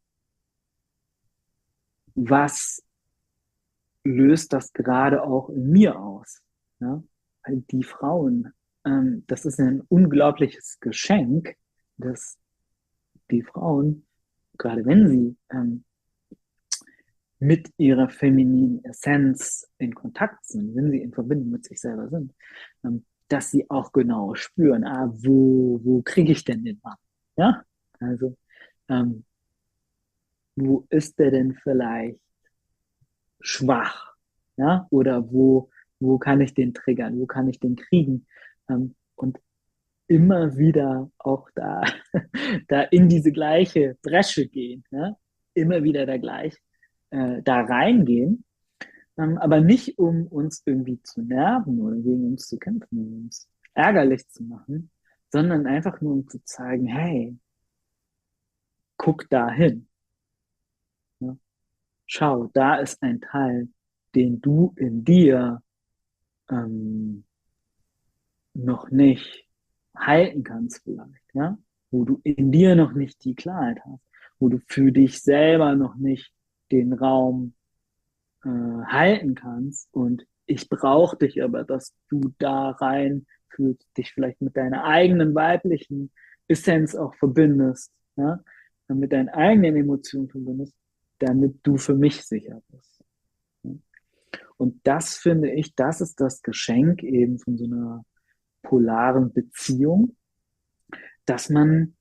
S2: was löst das gerade auch in mir aus. Ja? Weil die Frauen, ähm, das ist ein unglaubliches Geschenk, dass die Frauen, gerade wenn sie ähm, mit ihrer femininen Essenz in Kontakt sind, wenn sie in Verbindung mit sich selber sind, ähm, dass sie auch genau spüren, ah, wo, wo kriege ich denn den Mann? Ja, also ähm, wo ist der denn vielleicht schwach? Ja, oder wo, wo kann ich den triggern? Wo kann ich den kriegen? Ähm, und immer wieder auch da, da in diese gleiche Bresche gehen, ja? Immer wieder da gleich äh, da reingehen, ähm, aber nicht um uns irgendwie zu nerven oder gegen uns zu kämpfen, um uns ärgerlich zu machen, sondern einfach nur um zu zeigen, hey, guck da hin. Ja? Schau, da ist ein Teil, den du in dir ähm, noch nicht halten kannst vielleicht, ja, wo du in dir noch nicht die Klarheit hast, wo du für dich selber noch nicht den Raum äh, halten kannst und ich brauche dich aber, dass du da rein fühlst, dich vielleicht mit deiner eigenen weiblichen Essenz auch verbindest, ja, mit deinen eigenen Emotionen verbindest, damit du für mich sicher bist. Ja. Und das finde ich, das ist das Geschenk eben von so einer polaren Beziehung, dass man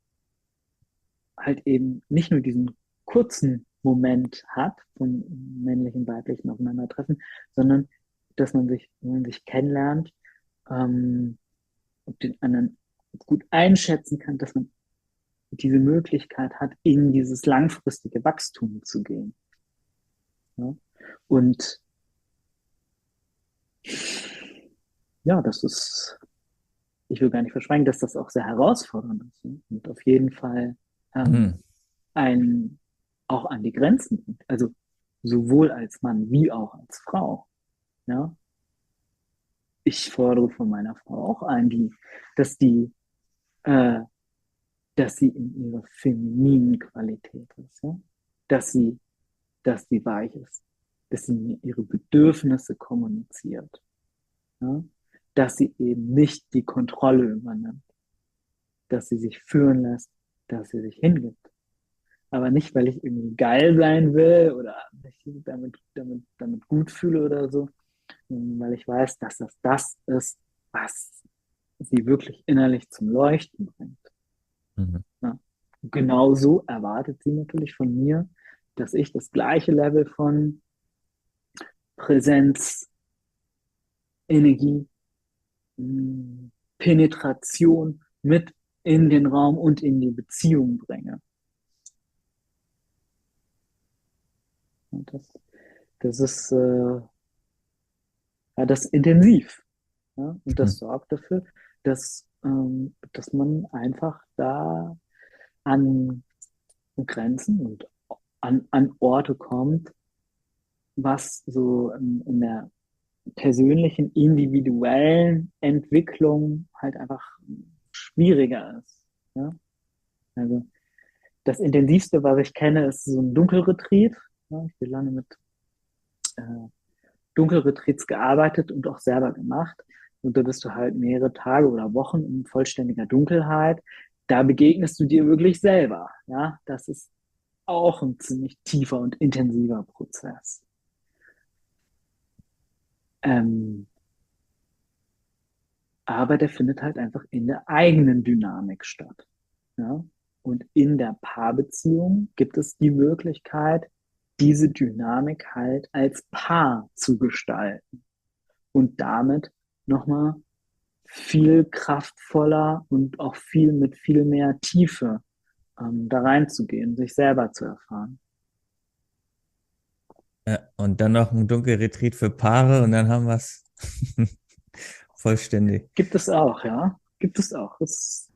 S2: halt eben nicht nur diesen kurzen Moment hat von männlichen, weiblichen Aufeinandertreffen, sondern dass man sich, wenn man sich kennenlernt, ähm, und den anderen gut einschätzen kann, dass man diese Möglichkeit hat, in dieses langfristige Wachstum zu gehen. Ja? Und ja, das ist, ich will gar nicht verschweigen, dass das auch sehr herausfordernd ist. Ne? Und auf jeden Fall ähm,
S1: Mhm.
S2: ein, auch an die Grenzen bringt. Also sowohl als Mann wie auch als Frau. Ja? Ich fordere von meiner Frau auch ein, die, dass die, äh, dass sie in ihrer femininen Qualität ist, ja? Dass sie, dass sie weich ist, dass sie mir ihre Bedürfnisse kommuniziert, ja? Dass sie eben nicht die Kontrolle übernimmt, dass sie sich führen lässt, dass sie sich hingibt. Aber nicht, weil ich irgendwie geil sein will oder mich damit, damit, damit gut fühle oder so, weil ich weiß, dass das das ist, was sie wirklich innerlich zum Leuchten bringt.
S1: Mhm.
S2: Ja. Genauso erwartet sie natürlich von mir, dass ich das gleiche Level von Präsenz, Energie, Penetration mit in den Raum und in die Beziehung bringe. Und das, das ist äh, ja, das ist intensiv. Ja? Und das
S1: Mhm.
S2: sorgt dafür, dass, ähm, dass man einfach da an Grenzen und an, an Orte kommt, was so in, in der persönlichen, individuellen Entwicklung halt einfach schwieriger ist. Ja? Also das Intensivste, was ich kenne, ist so ein Dunkelretreat. Ja? Ich bin lange mit äh, Dunkelretreats gearbeitet und auch selber gemacht. Und da bist du halt mehrere Tage oder Wochen in vollständiger Dunkelheit. Da begegnest du dir wirklich selber. Ja, das ist auch ein ziemlich tiefer und intensiver Prozess. Ähm, aber der findet halt einfach in der eigenen Dynamik statt. Ja? Und in der Paarbeziehung gibt es die Möglichkeit, diese Dynamik halt als Paar zu gestalten und damit nochmal viel kraftvoller und auch viel mit viel mehr Tiefe ähm, da reinzugehen, sich selber zu erfahren.
S1: Ja, und dann noch ein Dunkelretreat für Paare und dann haben wir es vollständig.
S2: Gibt es auch, ja? Gibt es auch. Das ist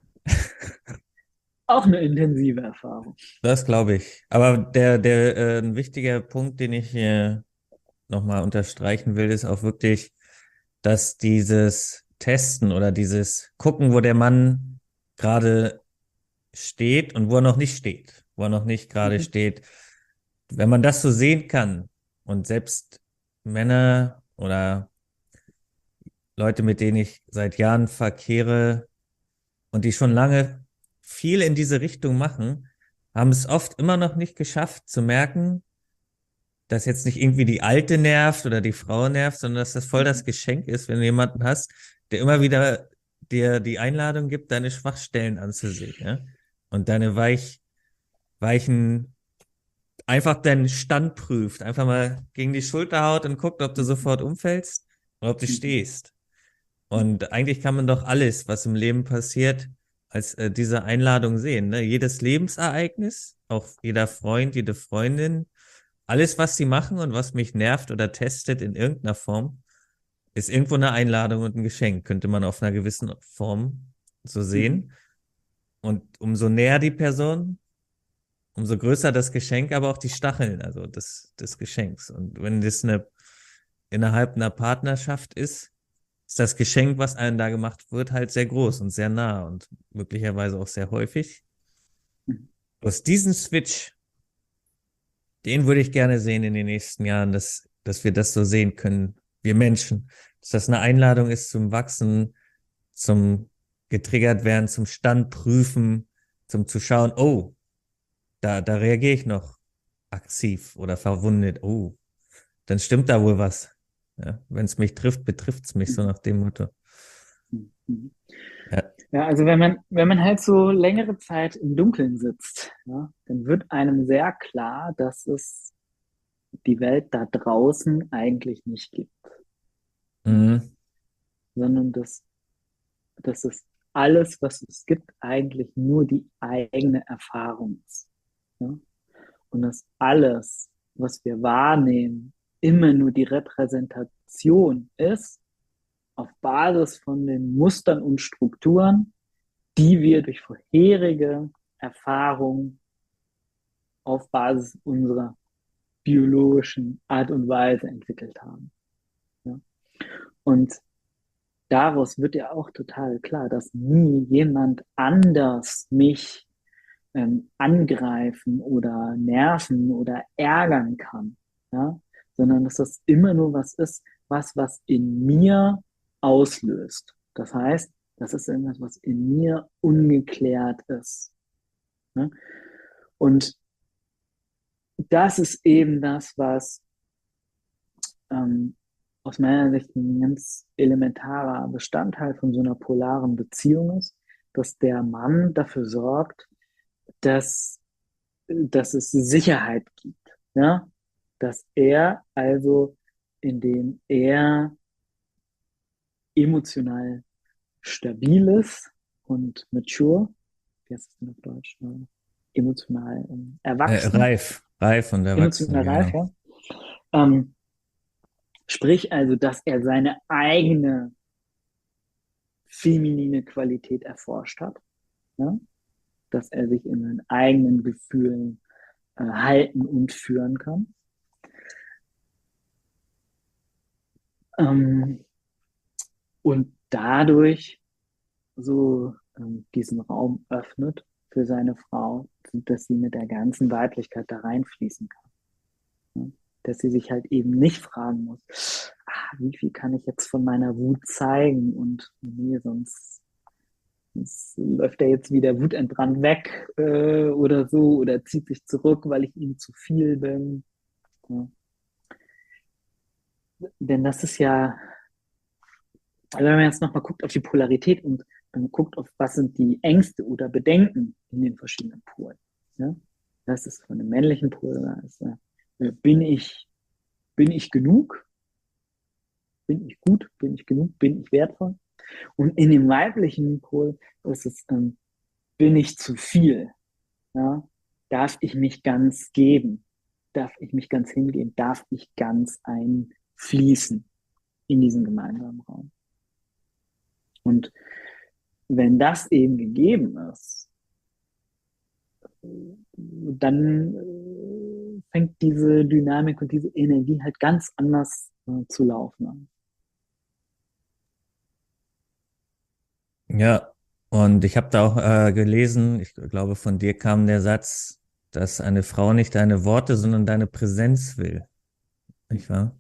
S2: auch eine intensive Erfahrung.
S1: Das glaube ich. Aber der, der, äh, ein wichtiger Punkt, den ich hier nochmal unterstreichen will, ist auch wirklich, dass dieses Testen oder dieses Gucken, wo der Mann gerade steht und wo er noch nicht steht, wo er noch nicht gerade
S2: Mhm.
S1: steht, wenn man das so sehen kann und selbst Männer oder Leute, mit denen ich seit Jahren verkehre und die schon lange viel in diese Richtung machen, haben es oft immer noch nicht geschafft zu merken, dass jetzt nicht irgendwie die Alte nervt oder die Frau nervt, sondern dass das voll das
S2: Mhm.
S1: Geschenk ist, wenn du jemanden hast, der immer wieder dir die Einladung gibt, deine Schwachstellen anzusehen, ja? Und deine weich, weichen, einfach deinen Stand prüft, einfach mal gegen die Schulter haut und guckt, ob du
S2: Mhm.
S1: sofort umfällst oder ob du
S2: Mhm.
S1: stehst. Und eigentlich kann man doch alles, was im Leben passiert, als äh, diese Einladung sehen, ne? Jedes Lebensereignis, auch jeder Freund, jede Freundin, alles, was sie machen und was mich nervt oder testet in irgendeiner Form, ist irgendwo eine Einladung und ein Geschenk, könnte man auf einer gewissen Form so
S2: Mhm.
S1: sehen. Und umso näher die Person, umso größer das Geschenk, aber auch die Stacheln, also des, des Geschenks. Und wenn das eine, innerhalb einer Partnerschaft ist, ist das Geschenk, was einem da gemacht wird, halt sehr groß und sehr nah und möglicherweise auch sehr häufig.
S2: Mhm.
S1: Aus diesem Switch, den würde ich gerne sehen in den nächsten Jahren, dass, dass wir das so sehen können, wir Menschen. Dass das eine Einladung ist zum Wachsen, zum getriggert werden, zum Stand prüfen, zum zu schauen, oh, da, da reagiere ich noch aktiv oder verwundet. Oh, dann stimmt da wohl was. Ja, wenn es mich trifft, betrifft es mich so
S2: Mhm.
S1: nach dem Motto.
S2: Mhm.
S1: Ja,
S2: Ja, also wenn man, wenn man halt so längere Zeit im Dunkeln sitzt, ja, dann wird einem sehr klar, dass es die Welt da draußen eigentlich nicht gibt, ja,
S1: mhm.
S2: sondern dass, dass es alles, was es gibt, eigentlich nur die eigene Erfahrung ist. Ja? Und dass alles, was wir wahrnehmen, immer nur die Repräsentation ist auf Basis von den Mustern und Strukturen, die wir durch vorherige Erfahrungen auf Basis unserer biologischen Art und Weise entwickelt haben. Ja? Und daraus wird ja auch total klar, dass nie jemand anders mich ähm, angreifen oder nerven oder ärgern kann, ja? Sondern dass das immer nur was ist, was was in mir auslöst. Das heißt, das ist irgendwas, was in mir ungeklärt ist. Ne? Und das ist eben das, was ähm, aus meiner Sicht ein ganz elementarer Bestandteil von so einer polaren Beziehung ist, dass der Mann dafür sorgt, dass, dass es Sicherheit gibt. Ja? Dass er also, indem er emotional stabil ist und mature, wie heißt das denn auf Deutsch? Äh, emotional ähm,
S1: Äh,
S2: erwachsen,
S1: reif, reif und erwachsen,
S2: emotional reif,
S1: genau.
S2: ja. Ähm, sprich also, dass er seine eigene feminine Qualität erforscht hat, ja? Dass er sich in seinen eigenen Gefühlen äh, halten und führen kann. Ähm, und dadurch so ähm, diesen Raum öffnet für seine Frau, dass sie mit der ganzen Weiblichkeit da reinfließen kann. Ja? Dass sie sich halt eben nicht fragen muss, ah, wie viel kann ich jetzt von meiner Wut zeigen und nee, sonst, sonst läuft er jetzt wieder wutentbrannt weg äh, oder so oder zieht sich zurück, weil ich ihm zu viel bin. Ja. denn das ist ja, also wenn man jetzt nochmal guckt auf die Polarität und ähm, guckt auf, was sind die Ängste oder Bedenken in den verschiedenen Polen. Ja? Das ist von dem männlichen Pol, da ist, äh, bin ich, bin ich genug? Bin ich gut? Bin ich genug? Bin ich wertvoll? Und in dem weiblichen Pol ist es, ähm, bin ich zu viel? Ja? Darf ich mich ganz geben? Darf ich mich ganz hingeben? Darf ich ganz einfließen in diesen gemeinsamen Raum? Und wenn das eben gegeben ist, dann äh, fängt diese Dynamik und diese Energie halt ganz anders äh, zu laufen an.
S1: Ja, und ich habe da auch äh, gelesen, ich glaube, von dir kam der Satz, dass eine Frau nicht deine Worte, sondern deine Präsenz will, nicht wahr?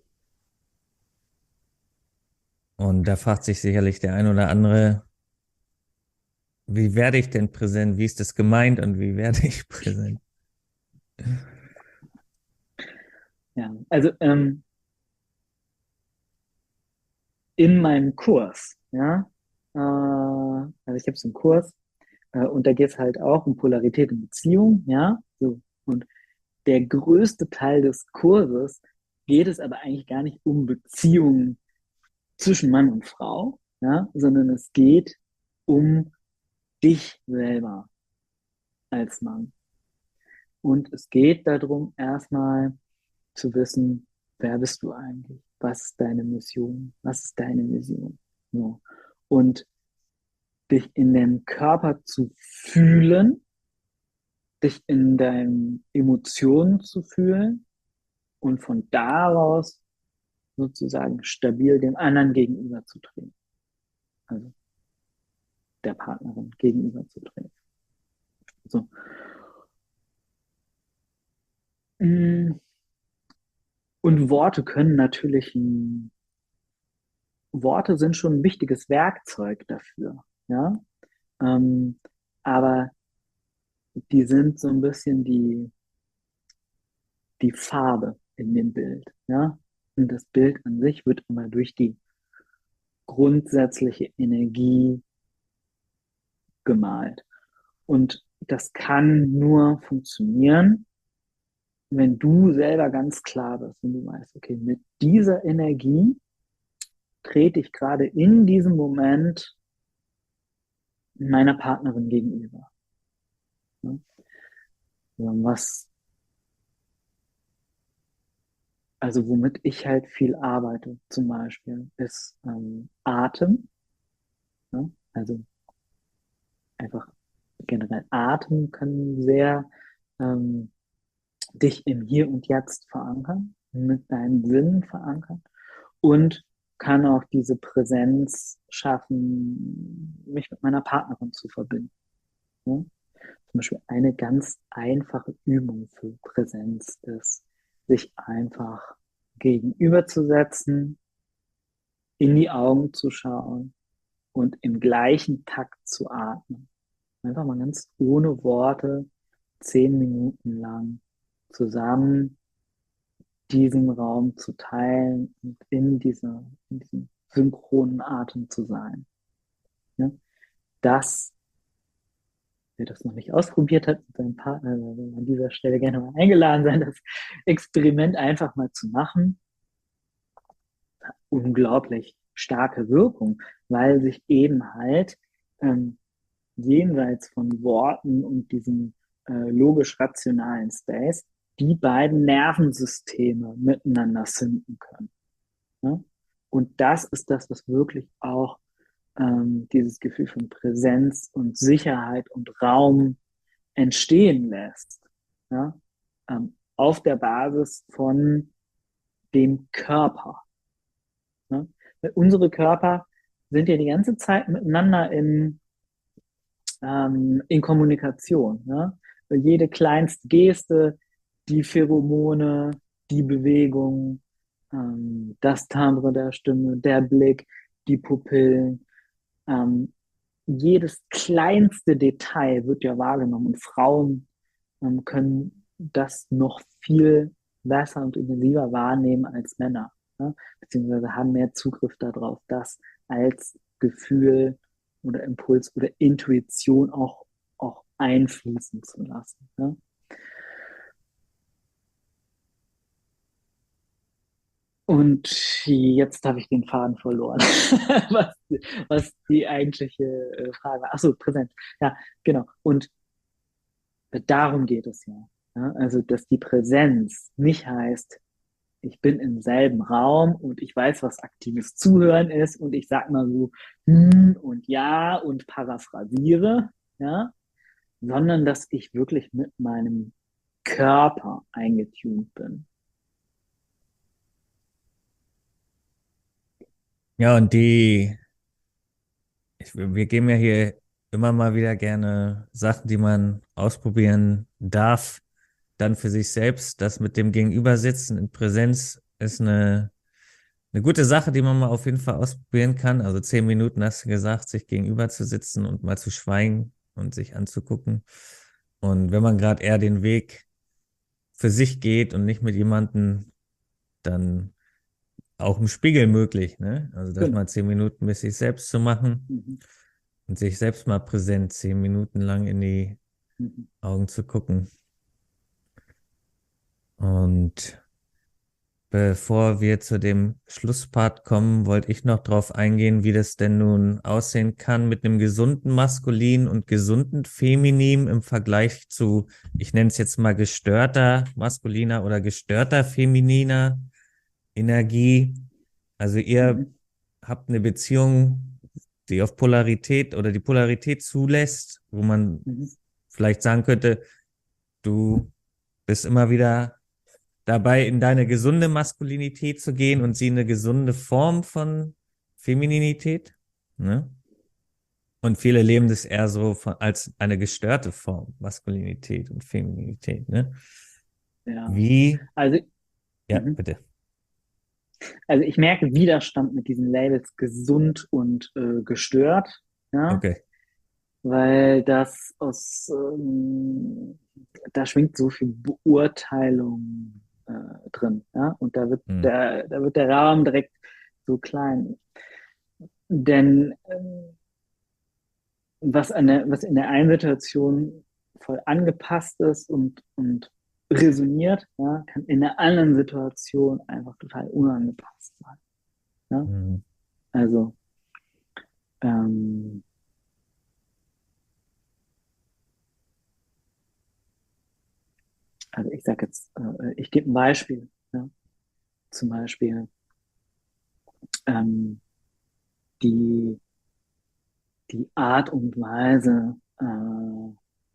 S1: Und da fragt sich sicherlich der ein oder andere, wie werde ich denn präsent? Wie ist das gemeint und wie werde ich präsent?
S2: Ja, also ähm, in meinem Kurs, ja, äh, also ich habe so einen Kurs äh, und da geht es halt auch um Polarität in Beziehung, ja, so. Und der größte Teil des Kurses geht es aber eigentlich gar nicht um Beziehungen zwischen Mann und Frau, ja, sondern es geht um dich selber als Mann. Und es geht darum, erstmal zu wissen, wer bist du eigentlich? Was ist deine Mission? Was ist deine Vision? So. Und dich in deinem Körper zu fühlen, dich in deinen Emotionen zu fühlen und von daraus sozusagen stabil dem anderen gegenüberzutreten. Also der Partnerin gegenüberzutreten. So. Und Worte können natürlich, Worte sind schon ein wichtiges Werkzeug dafür, ja. Ähm, aber die sind so ein bisschen die, die Farbe in dem Bild, ja. Und das Bild an sich wird immer durch die grundsätzliche Energie gemalt. Und das kann nur funktionieren, wenn du selber ganz klar bist und du weißt, okay, mit dieser Energie trete ich gerade in diesem Moment meiner Partnerin gegenüber. Ne? Was, also womit ich halt viel arbeite, zum Beispiel, ist ähm, Atem. Ne? Also einfach generell Atem kann sehr ähm, dich im Hier und Jetzt verankern, mit deinen Sinnen verankern und kann auch diese Präsenz schaffen, mich mit meiner Partnerin zu verbinden. Ne? Zum Beispiel eine ganz einfache Übung für Präsenz ist, sich einfach gegenüberzusetzen, in die Augen zu schauen und im gleichen Takt zu atmen. Einfach mal ganz ohne Worte zehn Minuten lang zusammen diesen Raum zu teilen und in, dieser, in diesem synchronen Atem zu sein. Ja? Das, wer das noch nicht ausprobiert hat mit seinem Partner, der will an dieser Stelle gerne mal eingeladen sein, das Experiment einfach mal zu machen. Unglaublich starke Wirkung, weil sich eben halt ähm, jenseits von Worten und diesem äh, logisch-rationalen Space die beiden Nervensysteme miteinander synken können. Ja? Und das ist das, was wirklich auch ähm, dieses Gefühl von Präsenz und Sicherheit und Raum entstehen lässt. Ja? Ähm, auf der Basis von dem Körper. Ne? Weil unsere Körper sind ja die ganze Zeit miteinander in, ähm, in Kommunikation. Ne? Weil jede kleinste Geste, die Pheromone, die Bewegung, ähm, das Timbre der Stimme, der Blick, die Pupillen, ähm, jedes kleinste Detail wird ja wahrgenommen und Frauen ähm, können das noch viel besser und intensiver wahrnehmen als Männer. Ja? Beziehungsweise haben mehr Zugriff darauf, das als Gefühl oder Impuls oder Intuition auch, auch einfließen zu lassen. Ja? Und jetzt habe ich den Faden verloren, was, was die eigentliche äh, Frage war. Achso, Präsenz. Ja, genau. Und darum geht es ja. Ja. Also, dass die Präsenz nicht heißt, ich bin im selben Raum und ich weiß, was aktives Zuhören ist und ich sag mal so hm und ja und paraphrasiere, ja, sondern dass ich wirklich mit meinem Körper eingetunt bin.
S1: Ja, und die, ich, wir geben ja hier immer mal wieder gerne Sachen, die man ausprobieren darf, dann für sich selbst. Das mit dem Gegenübersitzen in Präsenz ist eine, eine gute Sache, die man mal auf jeden Fall ausprobieren kann. Also zehn Minuten hast du gesagt, sich gegenüber zu sitzen und mal zu schweigen und sich anzugucken. Und wenn man gerade eher den Weg für sich geht und nicht mit jemandem, dann auch im Spiegel möglich, ne? Also das
S2: Genau.
S1: mal zehn Minuten mit sich selbst zu machen
S2: Mhm.
S1: und sich selbst mal präsent zehn Minuten lang in die
S2: Mhm.
S1: Augen zu gucken. Und bevor wir zu dem Schlusspart kommen, wollte ich noch darauf eingehen, wie das denn nun aussehen kann mit einem gesunden Maskulin und gesunden Feminin im Vergleich zu, ich nenne es jetzt mal gestörter maskuliner oder gestörter femininer Energie. Also ihr
S2: Mhm.
S1: habt eine Beziehung, die auf Polarität oder die Polarität zulässt, wo man
S2: Mhm.
S1: vielleicht sagen könnte, du bist immer wieder dabei, in deine gesunde Maskulinität zu gehen und sie eine gesunde Form von Femininität. Ne? Und viele leben das eher so von, als eine gestörte Form, Maskulinität und Femininität. Ne?
S2: Ja.
S1: Wie,
S2: Also,
S1: ja,
S2: mhm.
S1: bitte.
S2: Also ich merke Widerstand mit diesen Labels gesund und äh, gestört, ja,
S1: Okay.
S2: weil das aus, ähm, da schwingt so viel Beurteilung äh, drin, ja, und da wird
S1: Hm.
S2: der, da wird der Raum direkt so klein. Denn ähm, was, eine, was in der einen Situation voll angepasst ist und, und resoniert, ja, kann in der anderen Situation einfach total unangepasst sein. Ja?
S1: Hm.
S2: Also, ähm, also ich sage jetzt, äh, ich gebe ein Beispiel. Ja? Zum Beispiel ähm, die, die Art und Weise, äh,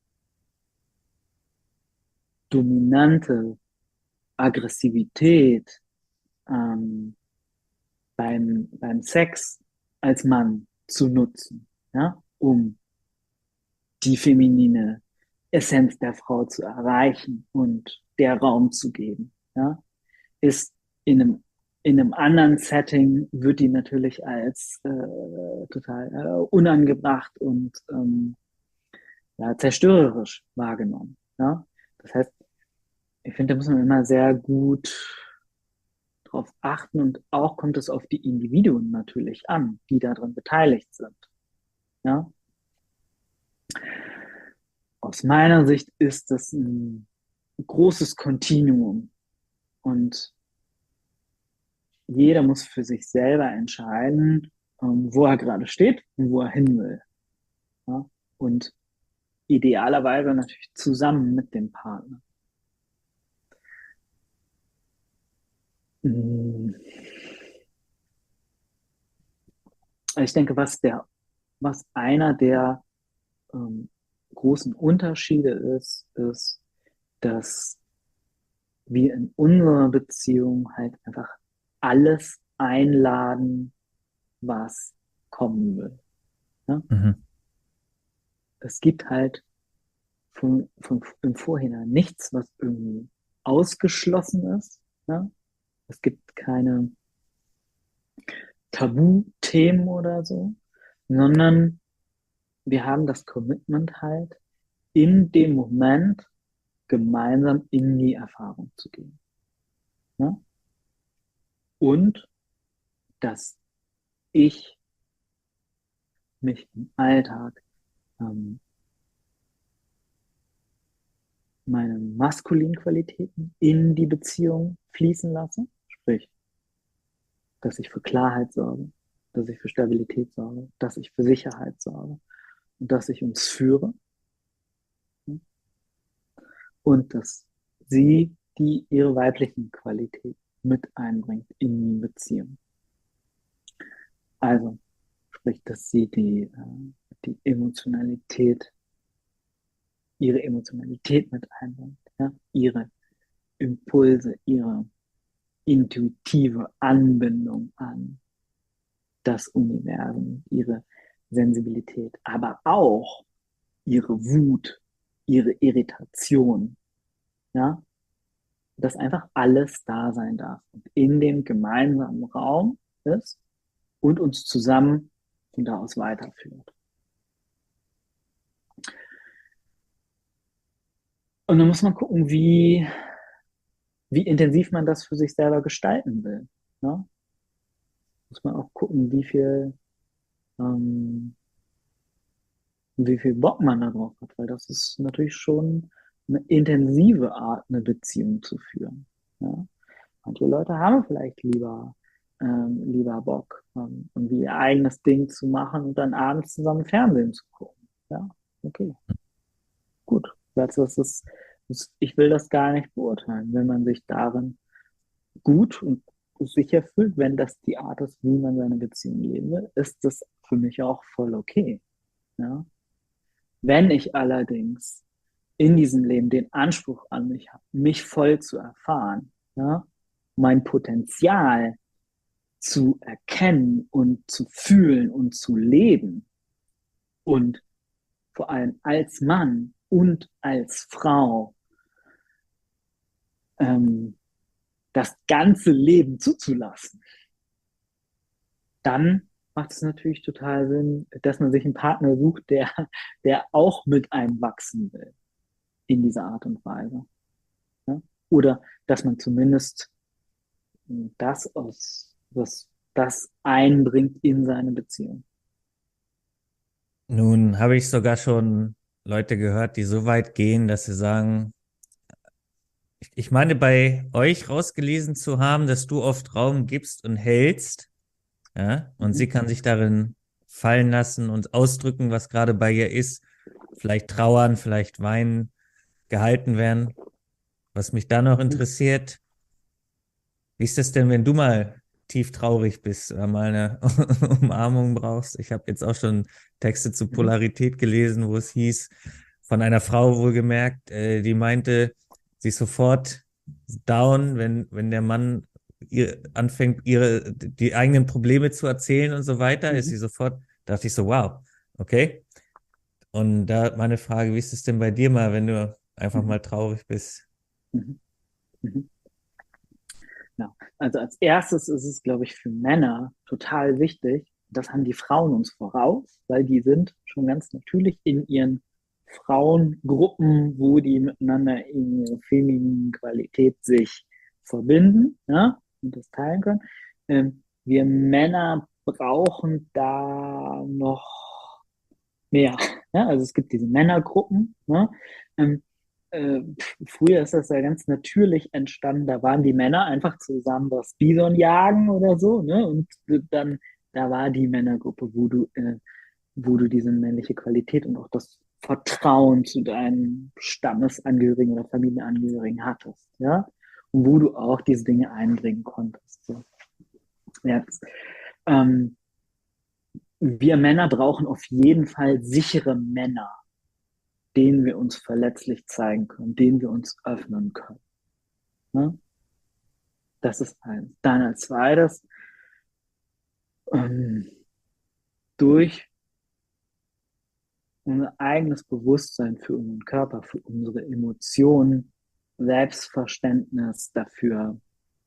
S2: dominante Aggressivität ähm, beim, beim Sex als Mann zu nutzen, ja? Um die feminine Essenz der Frau zu erreichen und der Raum zu geben, ja? Ist in einem, in einem anderen Setting, wird die natürlich als äh, total äh, unangebracht und ähm, ja, zerstörerisch wahrgenommen. Ja? Das heißt, ich finde, da muss man immer sehr gut drauf achten und auch kommt es auf die Individuen natürlich an, die daran beteiligt sind. Ja? Aus meiner Sicht ist das ein großes Kontinuum und jeder muss für sich selber entscheiden, ähm, wo er gerade steht und wo er hin will. Ja? Und idealerweise natürlich zusammen mit dem Partner. Mm. Ich denke, was der, was einer der ähm, großen Unterschiede ist, ist, dass wir in unserer Beziehung halt einfach alles einladen, was kommen will. Ja?
S1: Mhm.
S2: Es gibt halt von, von, im Vorhinein nichts, was irgendwie ausgeschlossen ist. Ja? Es gibt keine Tabuthemen oder so, sondern wir haben das Commitment halt, in dem Moment gemeinsam in die Erfahrung zu gehen. Ja? und dass ich mich im Alltag ähm, meine maskulinen Qualitäten in die Beziehung fließen lasse, sprich, dass ich für Klarheit sorge, dass ich für Stabilität sorge, dass ich für Sicherheit sorge und dass ich uns führe und dass sie die ihre weiblichen Qualitäten mit einbringt in die Beziehung. Also, sprich, dass sie die, äh, die Emotionalität, ihre Emotionalität mit einbringt, ja? Ihre Impulse, ihre intuitive Anbindung an das Universum, ihre Sensibilität, aber auch ihre Wut, ihre Irritation, ja, dass einfach alles da sein darf und in dem gemeinsamen Raum ist und uns zusammen von da aus weiterführt. Und dann muss man gucken, wie, wie intensiv man das für sich selber gestalten will. Ne? Muss man auch gucken, wie viel, ähm, wie viel Bock man darauf hat, weil das ist natürlich schon eine intensive Art, eine Beziehung zu führen. Ja? Manche Leute haben vielleicht lieber, ähm, lieber Bock, ähm, irgendwie ihr eigenes Ding zu machen und dann abends zusammen Fernsehen zu gucken. Ja, okay, gut. Das ist, das, ich will das gar nicht beurteilen, wenn man sich darin gut und sicher fühlt, wenn das die Art ist, wie man seine Beziehung leben will, ist das für mich auch voll okay. Ja? Wenn ich allerdings in diesem Leben den Anspruch an mich habe, mich voll zu erfahren, ja, mein Potenzial zu erkennen und zu fühlen und zu leben und vor allem als Mann und als Frau ähm, das ganze Leben zuzulassen, dann macht es natürlich total Sinn, dass man sich einen Partner sucht, der, der auch mit einem wachsen will in dieser Art und Weise. Ja? Oder dass man zumindest das aus, was das einbringt in seine Beziehung.
S1: Nun habe ich sogar schon Leute gehört, die so weit gehen, dass sie sagen, ich ich meine, bei euch rausgelesen zu haben, dass du oft Raum gibst und hältst, ja, und sie
S2: Mhm.
S1: kann sich darin fallen lassen und ausdrücken, was gerade bei ihr ist, vielleicht trauern, vielleicht weinen, gehalten werden. Was mich da noch
S2: Mhm.
S1: interessiert, wie ist das denn, wenn du mal tief traurig bist oder mal eine Umarmung brauchst? Ich habe jetzt auch schon Texte zu
S2: Mhm.
S1: Polarität gelesen, wo es hieß, von einer Frau wohlgemerkt, äh, die meinte, sie ist sofort down, wenn, wenn der Mann ihr anfängt, ihre, die eigenen Probleme zu erzählen und so weiter, ist sie
S2: Mhm.
S1: sofort, dachte ich so, wow, okay. Und da meine Frage, wie ist es denn bei dir mal, wenn du einfach
S2: Mhm.
S1: mal traurig bist?
S2: Mhm. Mhm. Ja. Also als erstes ist es, glaube ich, für Männer total wichtig, das haben die Frauen uns voraus, weil die sind schon ganz natürlich in ihren Frauengruppen, wo die miteinander in ihrer femininen Qualität sich verbinden, ja, und das teilen können. Ähm, wir Männer brauchen da noch mehr. Ja, also es gibt diese Männergruppen. Ne? Ähm, äh, früher ist das ja ganz natürlich entstanden. Da waren die Männer einfach zusammen das Bison jagen oder so. Ne? Und dann, da war die Männergruppe, wo du, äh, wo du diese männliche Qualität und auch das Vertrauen zu deinen Stammesangehörigen oder Familienangehörigen hattest. Ja? Und wo du auch diese Dinge einbringen konntest. So. Jetzt, ähm, wir Männer brauchen auf jeden Fall sichere Männer, denen wir uns verletzlich zeigen können, denen wir uns öffnen können. Ne? Das ist eins. Dann als zweites, ähm, durch unser eigenes Bewusstsein für unseren Körper, für unsere Emotionen, Selbstverständnis dafür,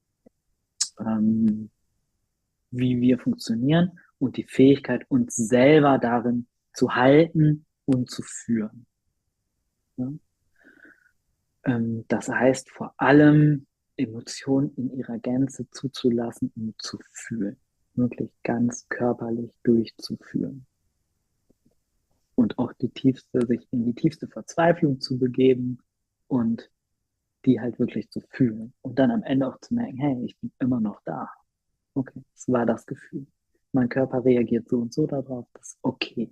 S2: ähm, wie wir funktionieren und die Fähigkeit, uns selber darin zu halten und zu führen. Ne? Ähm, das heißt vor allem Emotionen in ihrer Gänze zuzulassen und zu fühlen. Wirklich ganz körperlich durchzuführen. Und auch die tiefste, sich in die tiefste Verzweiflung zu begeben und die halt wirklich zu fühlen. Und dann am Ende auch zu merken, hey, ich bin immer noch da. Okay, das war das Gefühl. Mein Körper reagiert so und so darauf, das ist okay.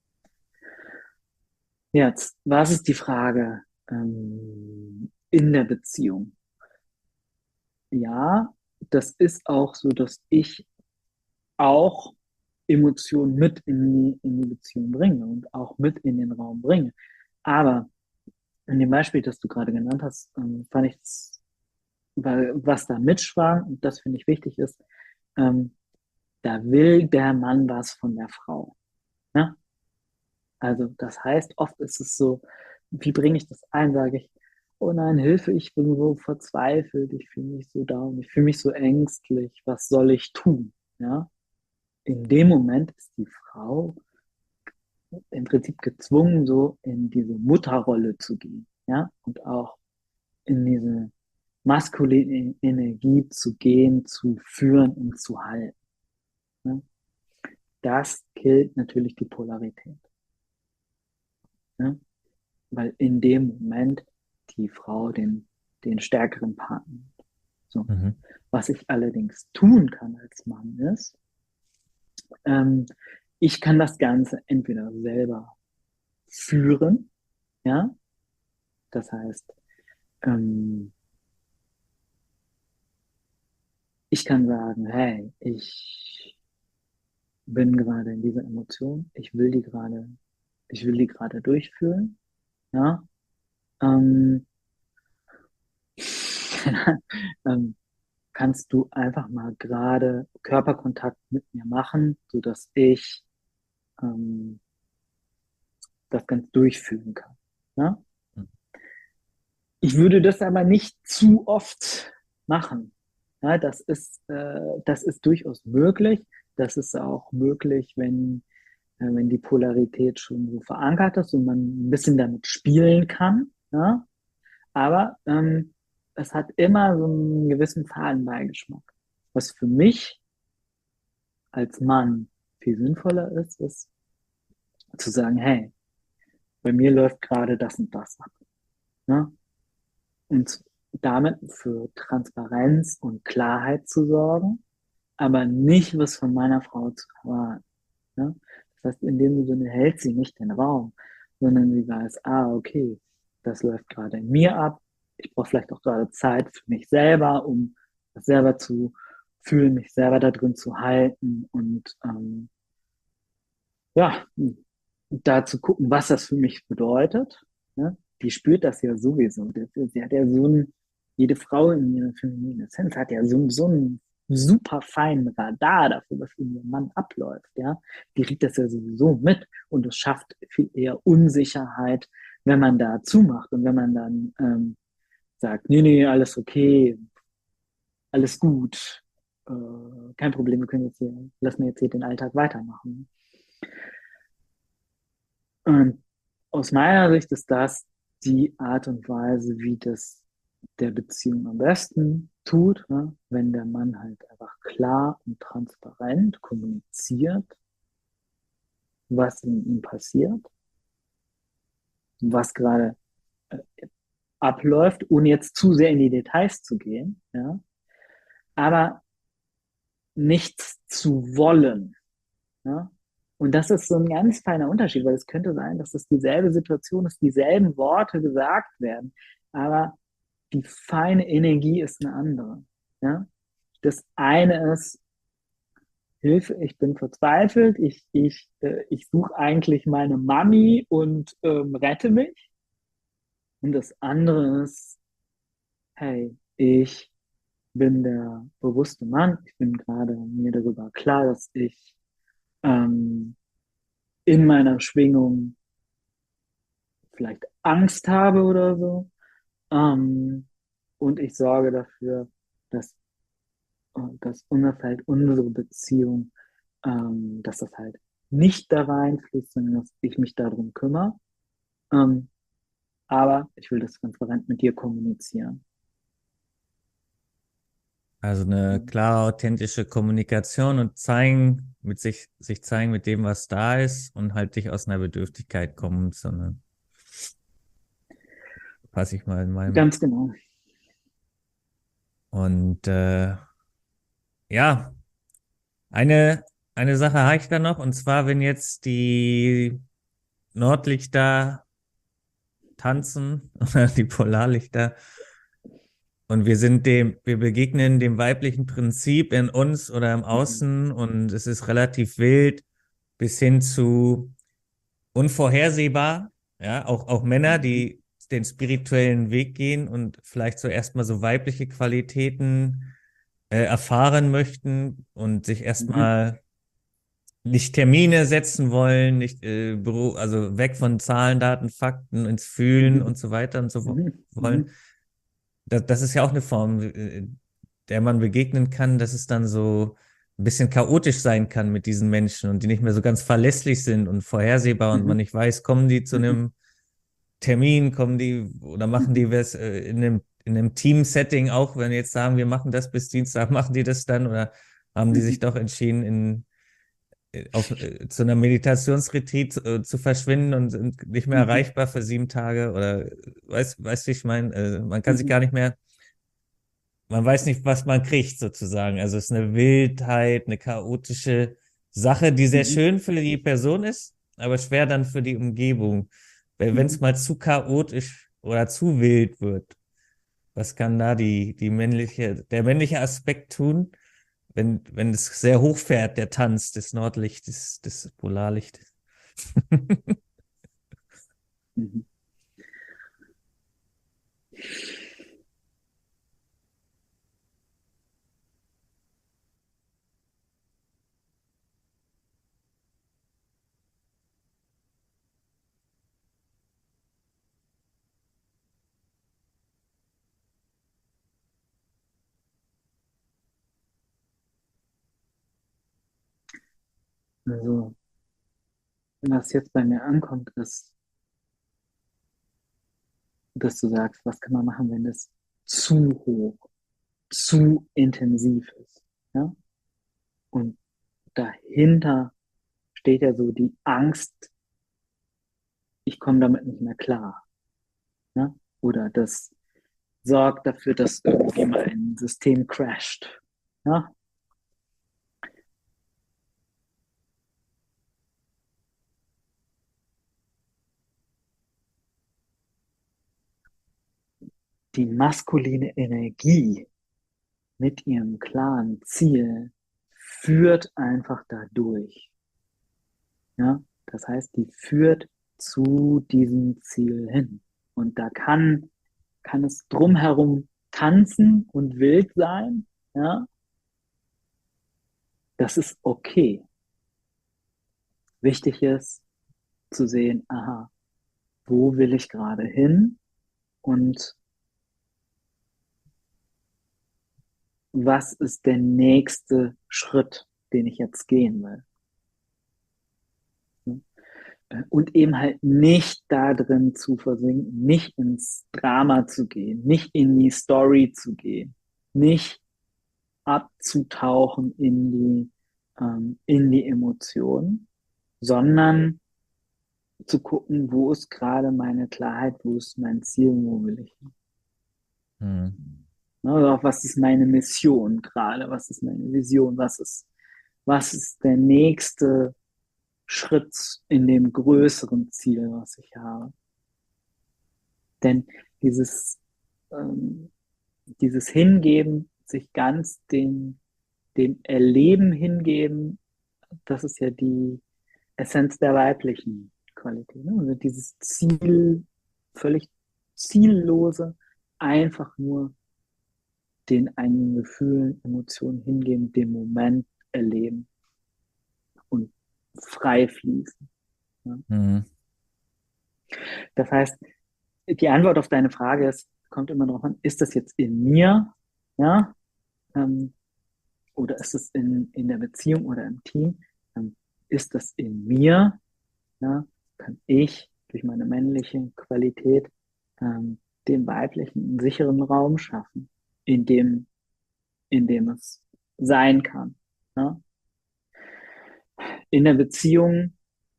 S2: Jetzt, was ist die Frage ähm, in der Beziehung? Ja, das ist auch so, dass ich auch Emotionen mit in die, in die Beziehung bringe und auch mit in den Raum bringe. Aber in dem Beispiel, das du gerade genannt hast, ähm, fand ich, weil was da mitschwang, und das finde ich wichtig ist, ähm, da will der Mann was von der Frau. Ne? Also das heißt, oft ist es so, wie bringe ich das ein, sage ich, oh nein, Hilfe, ich bin so verzweifelt, ich fühle mich so down, ich fühle mich so ängstlich, was soll ich tun? Ja? In dem Moment ist die Frau im Prinzip gezwungen, so in diese Mutterrolle zu gehen, ja, und auch in diese maskuline Energie zu gehen, zu führen und zu halten. Ne? Das killt natürlich die Polarität, ne? Weil in dem Moment die Frau den, den stärkeren Partner hat. So.
S1: Mhm.
S2: Was ich allerdings tun kann als Mann ist, ähm, ich kann das Ganze entweder selber führen, ja, das heißt, ähm, ich kann sagen, hey, ich bin gerade in dieser Emotion, ich will die gerade, ich will die gerade durchführen, ja, ähm, ähm, kannst du einfach mal gerade Körperkontakt mit mir machen, so dass ich ähm, das ganz durchführen kann. Ja? Ich würde das aber nicht zu oft machen. Ja, das ist, äh, das ist durchaus möglich. Das ist auch möglich, wenn, äh, wenn die Polarität schon so verankert ist und man ein bisschen damit spielen kann. Ja? Aber ähm, es hat immer so einen gewissen Fadenbeigeschmack. Was für mich als Mann viel sinnvoller ist, ist zu sagen, hey, bei mir läuft gerade das und das ab. Ne? Und damit für Transparenz und Klarheit zu sorgen, aber nicht was von meiner Frau zu erwarten. Ne? Das heißt, in dem Sinne hält sie nicht den Raum, sondern sie weiß, ah, okay, das läuft gerade in mir ab. Ich brauche vielleicht auch gerade Zeit für mich selber, um das selber zu fühlen, mich selber da drin zu halten und ähm, ja, da zu gucken, was das für mich bedeutet. Ne? Die spürt das ja sowieso. Sie hat ja so ein, jede Frau in ihrer femininen Essenz hat ja so, so einen super feinen Radar dafür, was in ihrem Mann abläuft. Ja? Die kriegt das ja sowieso mit und es schafft viel eher Unsicherheit, wenn man da zumacht und wenn man dann ähm, sagt, nee, nee, alles okay, alles gut, äh, kein Problem, wir können jetzt hier, lass mir jetzt hier den Alltag weitermachen. Und aus meiner Sicht ist das die Art und Weise, wie das der Beziehung am besten tut, ne? Wenn der Mann halt einfach klar und transparent kommuniziert, was in ihm passiert, was gerade äh, abläuft, ohne jetzt zu sehr in die Details zu gehen, ja, aber nichts zu wollen. Ja? Und das ist so ein ganz feiner Unterschied, weil es könnte sein, dass es dieselbe Situation ist, dieselben Worte gesagt werden, aber die feine Energie ist eine andere. Ja? Das eine ist, Hilfe, ich bin verzweifelt, ich, ich, äh, ich suche eigentlich meine Mami und ähm, rette mich. Und das andere ist, hey, ich bin der bewusste Mann, ich bin gerade mir darüber klar, dass ich ähm, in meiner Schwingung vielleicht Angst habe oder so. Ähm, und ich sorge dafür, dass, äh, dass unser Feld, unsere Beziehung, ähm, dass das halt nicht da reinfließt, sondern dass ich mich darum kümmere. Ähm, aber ich will das transparent mit dir kommunizieren.
S1: Also eine klare, authentische Kommunikation und zeigen, mit sich, sich zeigen mit dem, was da ist und halt nicht aus einer Bedürftigkeit kommen, sondern passe ich mal in meinem.
S2: Ganz genau.
S1: Und äh, ja, eine, eine Sache habe ich da noch, und zwar, wenn jetzt die Nordlichter tanzen oder die Polarlichter und wir sind dem, wir begegnen dem weiblichen Prinzip in uns oder im
S2: Mhm.
S1: Außen und es ist relativ wild bis hin zu unvorhersehbar. Ja, auch, auch Männer,
S2: Mhm.
S1: die den spirituellen Weg gehen und vielleicht so erstmal so weibliche Qualitäten äh, erfahren möchten und sich
S2: Mhm.
S1: erstmal nicht Termine setzen wollen, nicht äh, Büro, also weg von Zahlen, Daten, Fakten ins Fühlen
S2: Mhm.
S1: und so weiter und so wo-
S2: Mhm.
S1: wollen.
S2: Mhm.
S1: Das, das ist ja auch eine Form, äh, der man begegnen kann, dass es dann so ein bisschen chaotisch sein kann mit diesen Menschen und die nicht mehr so ganz verlässlich sind und vorhersehbar und man
S2: Mhm.
S1: nicht weiß, kommen die zu
S2: Mhm.
S1: einem Termin, kommen die oder machen die
S2: Mhm.
S1: was äh, in einem, in einem Team-Setting auch, wenn wir jetzt sagen, wir machen das bis Dienstag, machen die das dann oder haben die sich
S2: Mhm.
S1: doch entschieden, in äh, auf, äh, zu einer Meditationsretreat äh, zu verschwinden und sind nicht mehr
S2: Mhm.
S1: erreichbar für sieben Tage oder weißt, weißt du, ich meine, äh, man kann sich
S2: Mhm.
S1: gar nicht mehr, man weiß nicht, was man kriegt sozusagen. Also es ist eine Wildheit, eine chaotische Sache, die sehr
S2: Mhm.
S1: schön für die Person ist, aber schwer dann für die Umgebung. Wenn es
S2: Mhm.
S1: mal zu chaotisch oder zu wild wird, was kann da die, die männliche, der männliche Aspekt tun? Wenn, wenn es sehr hoch fährt, der Tanz des Nordlichtes, des Polarlichtes.
S2: Mhm. Also, was jetzt bei mir ankommt, ist, dass du sagst, was kann man machen, wenn es zu hoch, zu intensiv ist. Ja? Und dahinter steht ja so die Angst, ich komme damit nicht mehr klar. Ja? Oder das sorgt dafür, dass irgendwie mein System crasht. Ja? Die maskuline Energie mit ihrem klaren Ziel führt einfach dadurch. Ja? Das heißt, die führt zu diesem Ziel hin. Und da kann, kann es drumherum tanzen und wild sein. Ja? Das ist okay. Wichtig ist zu sehen, aha, wo will ich gerade hin und was ist der nächste Schritt, den ich jetzt gehen will. Und eben halt nicht da drin zu versinken, nicht ins Drama zu gehen, nicht in die Story zu gehen, nicht abzutauchen in die, ähm, in die Emotionen, sondern zu gucken, wo ist gerade meine Klarheit, wo ist mein Ziel, wo will ich hin.
S1: Hm.
S2: Ne, oder auch, was ist meine Mission gerade, was ist meine Vision, was ist, was ist der nächste Schritt in dem größeren Ziel, was ich habe. Denn dieses, ähm, dieses Hingeben, sich ganz dem, dem Erleben hingeben, das ist ja die Essenz der weiblichen Qualität. Ne? Also dieses Ziel, völlig ziellose, einfach nur den eigenen Gefühlen, Emotionen hingeben, den Moment erleben und frei fließen. Ja?
S1: Hm.
S2: Das heißt, die Antwort auf deine Frage ist, kommt immer darauf an, ist das jetzt in mir, ja, ähm, oder ist es in, in der Beziehung oder im Team? Ähm, ist das in mir, ja, kann ich durch meine männliche Qualität ähm, dem weiblichen einen sicheren Raum schaffen, in dem in dem es sein kann. Ja? In der Beziehung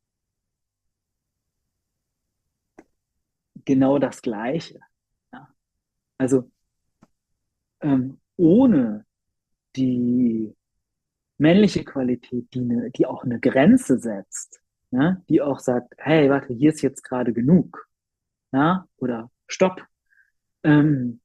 S2: genau das Gleiche. Ja? Also ähm, ohne die männliche Qualität, die, ne, die auch eine Grenze setzt, ja? Die auch sagt, hey, warte, hier ist jetzt gerade genug. Ja? Oder stopp. Ähm,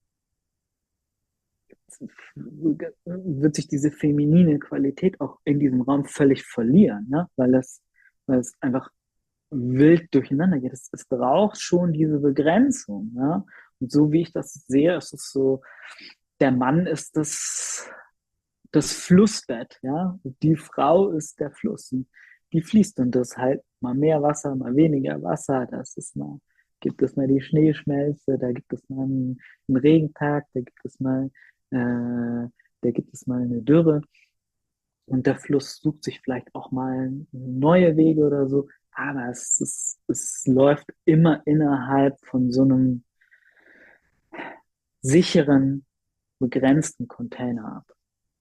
S2: wird sich diese feminine Qualität auch in diesem Raum völlig verlieren, ne? Weil es, weil es einfach wild durcheinander geht. Es, es braucht schon diese Begrenzung. Ja? Und so wie ich das sehe, ist es so, der Mann ist das, das Flussbett, ja. Und die Frau ist der Fluss. Und die fließt und das ist halt mal mehr Wasser, mal weniger Wasser. Das ist mal, gibt es mal die Schneeschmelze, da gibt es mal einen, einen Regentag, da gibt es mal, äh, da gibt es mal eine Dürre. Und der Fluss sucht sich vielleicht auch mal neue Wege oder so, aber es, ist, es läuft immer innerhalb von so einem sicheren, begrenzten Container ab.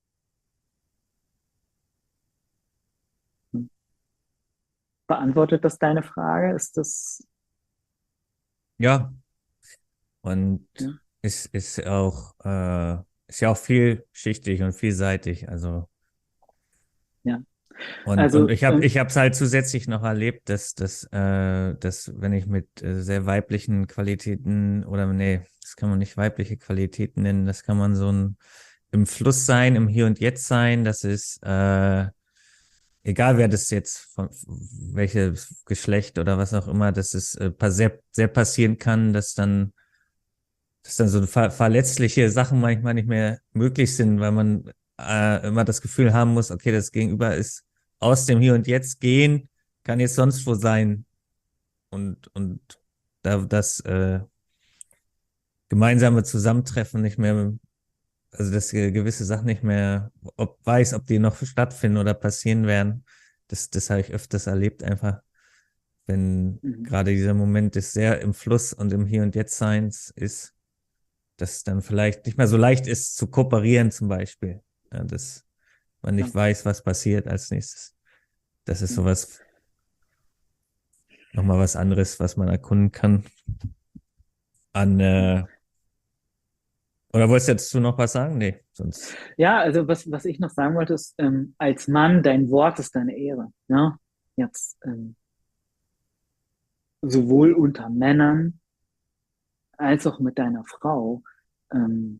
S2: Beantwortet das deine Frage? Ist das,
S1: Ja, und
S2: ja,
S1: ist, ist auch, äh, ist ja auch vielschichtig und vielseitig. Also,
S2: ja.
S1: und, und
S2: Also,
S1: ich habe, ich
S2: ähm,
S1: habe es halt zusätzlich noch erlebt, dass, dass, äh, dass wenn ich mit äh, sehr weiblichen Qualitäten oder nee, das kann man nicht weibliche Qualitäten nennen, das kann man so ein im Fluss sein, im Hier und Jetzt sein, das ist, äh, egal wer das jetzt, von welches Geschlecht oder was auch immer, dass es äh, sehr, sehr passieren kann, dass dann, dass dann so ver verletzliche Sachen manchmal nicht mehr möglich sind, weil man äh, immer das Gefühl haben muss, okay, das Gegenüber ist aus dem Hier und Jetzt gehen, kann jetzt sonst wo sein und, und da das äh, gemeinsame Zusammentreffen nicht mehr, also dass äh, gewisse Sachen nicht mehr, ob weiß, ob die noch stattfinden oder passieren werden, das, das habe ich öfters erlebt einfach. Wenn
S2: mhm,
S1: gerade dieser Moment des sehr im Fluss und im Hier und Jetzt Seins ist, dass dann vielleicht nicht mehr so leicht ist zu kooperieren zum Beispiel. Ja, dass man
S2: ja,
S1: nicht weiß, was passiert als nächstes. Das ist
S2: ja.
S1: sowas, nochmal was anderes, was man erkunden kann. An, äh, oder wolltest du jetzt du noch was sagen? Nee, sonst.
S2: Ja, also was, was ich noch sagen wollte, ist, ähm, als Mann, dein Wort ist deine Ehre. Ja? Jetzt ähm, sowohl unter Männern als auch mit deiner Frau. Ähm,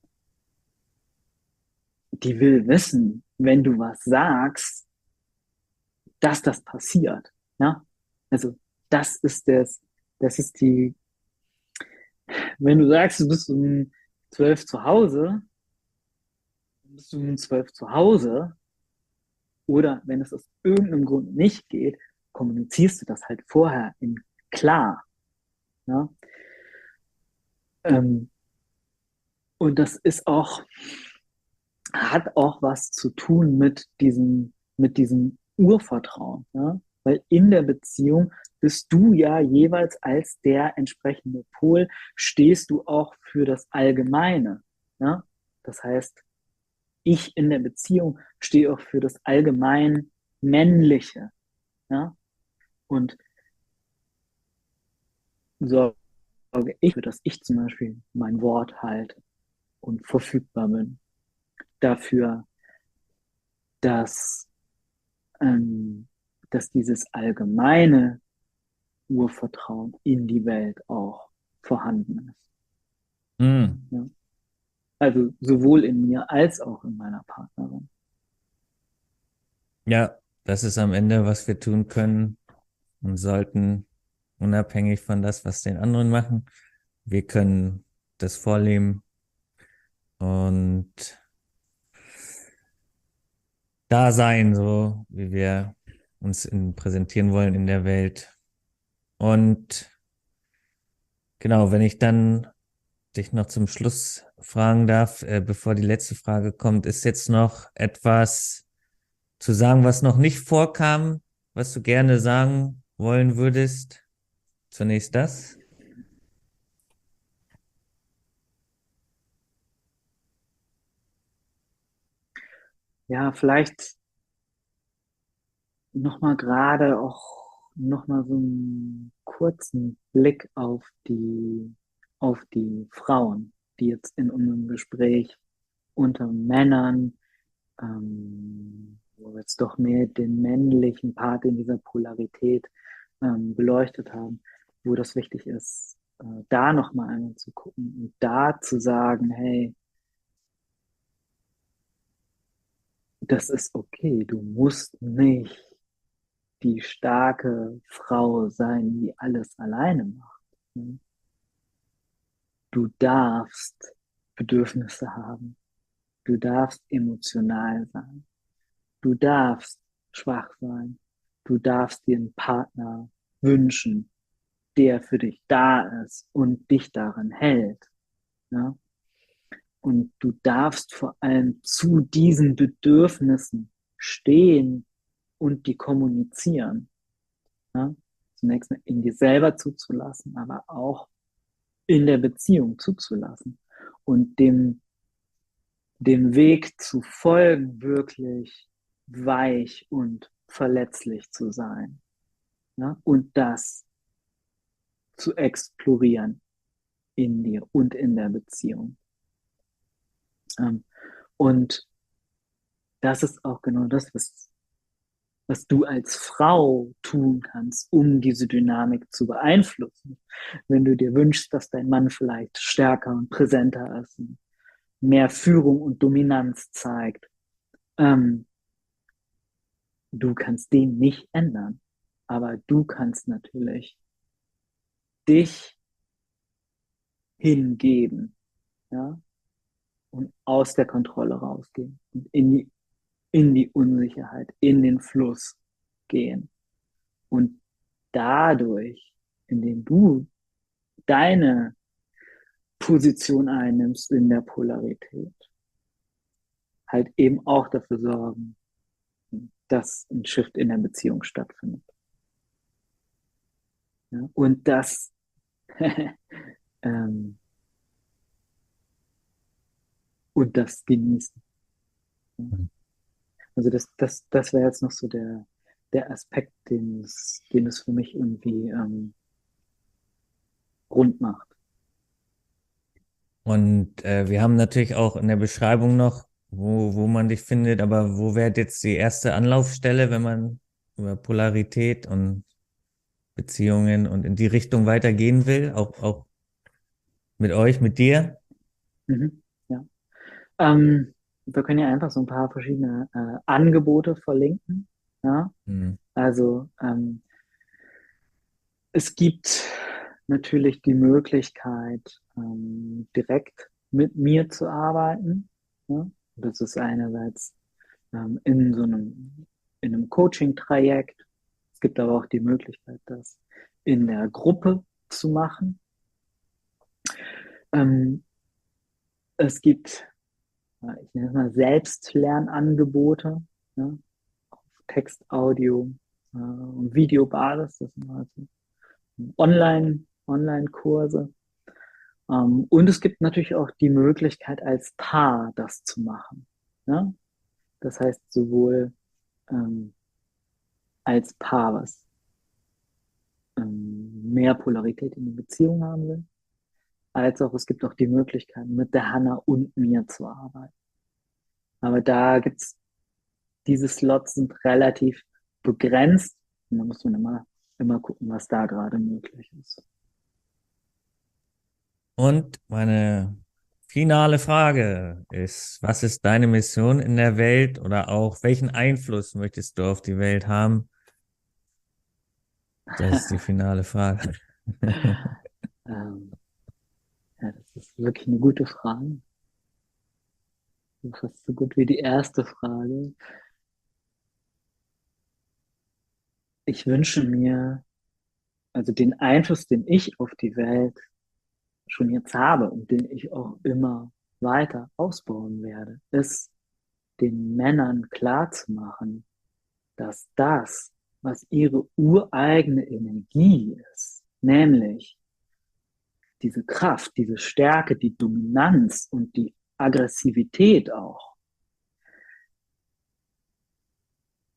S2: die will wissen, wenn du was sagst, dass das passiert. Ja? Also das ist das, das ist die, wenn du sagst, du bist um zwölf zu Hause, bist du um zwölf zu Hause oder wenn es aus irgendeinem Grund nicht geht, kommunizierst du das halt vorher in klar. Ja? Ähm, und das ist auch, hat auch was zu tun mit diesem, mit diesem Urvertrauen. Ja? Weil in der Beziehung bist du ja jeweils als der entsprechende Pol, stehst du auch für das Allgemeine. Ja? Das heißt, ich in der Beziehung stehe auch für das allgemein Männliche. Ja? Und sorge ich für, dass ich zum Beispiel mein Wort halte und verfügbar bin dafür, dass, ähm, dass dieses allgemeine Urvertrauen in die Welt auch vorhanden ist.
S1: Hm.
S2: Ja? Also sowohl in mir als auch in meiner Partnerin.
S1: Ja, das ist am Ende, was wir tun können und sollten, unabhängig von das, was den anderen machen. Wir können das vorleben und da sein, so wie wir uns in, präsentieren wollen in der Welt. Und genau, wenn ich dann dich noch zum Schluss fragen darf, äh, bevor die letzte Frage kommt, ist jetzt noch etwas zu sagen, was noch nicht vorkam, was du gerne sagen wollen würdest? Zunächst das.
S2: ja, vielleicht nochmal gerade auch nochmal so einen kurzen Blick auf die, auf die Frauen, die jetzt in unserem Gespräch unter Männern, ähm, wo wir jetzt doch mehr den männlichen Part in dieser Polarität ähm, beleuchtet haben, wo das wichtig ist, äh, da nochmal einmal zu gucken und da zu sagen, hey, das ist okay, du musst nicht die starke Frau sein, die alles alleine macht. Du darfst Bedürfnisse haben. Du darfst emotional sein. Du darfst schwach sein. Du darfst dir einen Partner wünschen, der für dich da ist und dich darin hält. Ja? Und du darfst vor allem zu diesen Bedürfnissen stehen und die kommunizieren. Ja? Zunächst mal in dir selber zuzulassen, aber auch in der Beziehung zuzulassen und dem, dem Weg zu folgen, wirklich weich und verletzlich zu sein. Ja? Und das zu explorieren in dir und in der Beziehung. Ähm, und das ist auch genau das, was, was du als Frau tun kannst, um diese Dynamik zu beeinflussen. Wenn du dir wünschst, dass dein Mann vielleicht stärker und präsenter ist, mehr Führung und Dominanz zeigt, ähm, du kannst den nicht ändern. Aber du kannst natürlich dich hingeben, ja, und aus der Kontrolle rausgehen und in die, in die Unsicherheit, in den Fluss gehen. Und dadurch, indem du deine Position einnimmst in der Polarität, halt eben auch dafür sorgen, dass ein Shift in der Beziehung stattfindet. Ja? Und das ähm, und das genießen. Also das, das, das wäre jetzt noch so der, der Aspekt, den es, den es für mich irgendwie ähm, rund macht.
S1: Und äh, wir haben natürlich auch in der Beschreibung noch, wo, wo man dich findet, aber wo wäre jetzt die erste Anlaufstelle, wenn man über Polarität und Beziehungen und in die Richtung weitergehen will, auch, auch mit euch, mit dir?
S2: Mhm. Ja. Ähm, wir können ja einfach so ein paar verschiedene äh, Angebote verlinken. Ja?
S1: Hm.
S2: Also ähm, es gibt natürlich die Möglichkeit, ähm, direkt mit mir zu arbeiten. Ja? Das ist einerseits ähm, in so einem, in einem Coaching-Trajekt. Es gibt aber auch die Möglichkeit, das in der Gruppe zu machen. Ähm, es gibt, äh, ich nenne es mal Selbstlernangebote, ja? Text, Audio äh, und Videobasis. Das sind also Online, Online-Kurse. Ähm, und es gibt natürlich auch die Möglichkeit, als Paar das zu machen. Ja? Das heißt, sowohl ähm, als Paar, was ähm, mehr Polarität in die Beziehung haben will, als auch es gibt auch die Möglichkeit, mit der Hanna und mir zu arbeiten. Aber da gibt's diese Slots sind relativ begrenzt und da muss man immer, immer gucken, was da gerade möglich ist.
S1: Und meine finale Frage ist, was ist deine Mission in der Welt oder auch welchen Einfluss möchtest du auf die Welt haben? Das ist die finale Frage.
S2: ähm, ja, das ist wirklich eine gute Frage. Fast so gut wie die erste Frage. Ich wünsche mir, also den Einfluss, den ich auf die Welt schon jetzt habe und den ich auch immer weiter ausbauen werde, ist den Männern klarzumachen, dass das, was ihre ureigene Energie ist, nämlich diese Kraft, diese Stärke, die Dominanz und die Aggressivität auch,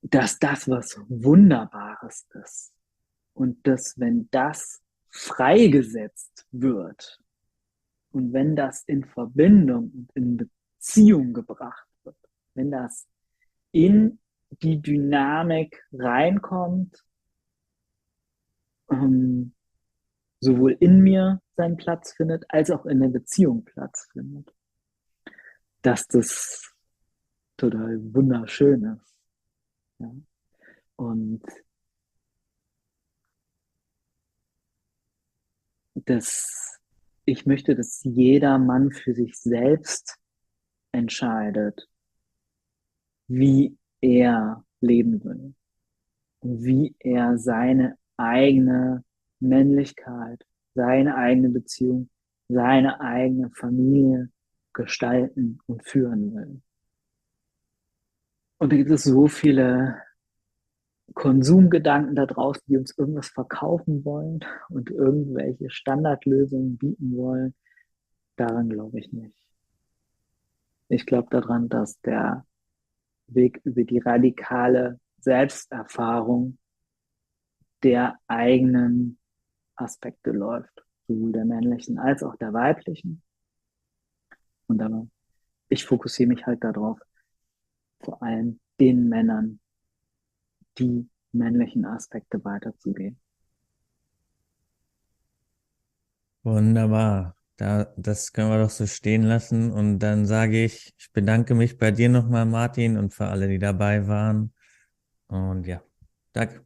S2: dass das was Wunderbares ist. Und dass, wenn das freigesetzt wird und wenn das in Verbindung und in Beziehung gebracht wird, wenn das in die Dynamik reinkommt, ähm, sowohl in mir seinen Platz findet, als auch in der Beziehung Platz findet, dass das total wunderschön ist. Ja? Und das, ich möchte, dass jeder Mann für sich selbst entscheidet, wie er leben will und wie er seine eigene Männlichkeit, seine eigene Beziehung, seine eigene Familie gestalten und führen will. Und da gibt es so viele Konsumgedanken da draußen, die uns irgendwas verkaufen wollen und irgendwelche Standardlösungen bieten wollen. Daran glaube ich nicht. Ich glaube daran, dass der Weg über die radikale Selbsterfahrung der eigenen Aspekte läuft, sowohl der männlichen als auch der weiblichen. Und aber ich fokussiere mich halt darauf, vor allem den Männern die männlichen Aspekte weiterzugeben.
S1: Wunderbar. Da, das können wir doch so stehen lassen. Und dann sage ich, ich bedanke mich bei dir nochmal, Martin, und für alle, die dabei waren. Und ja, danke.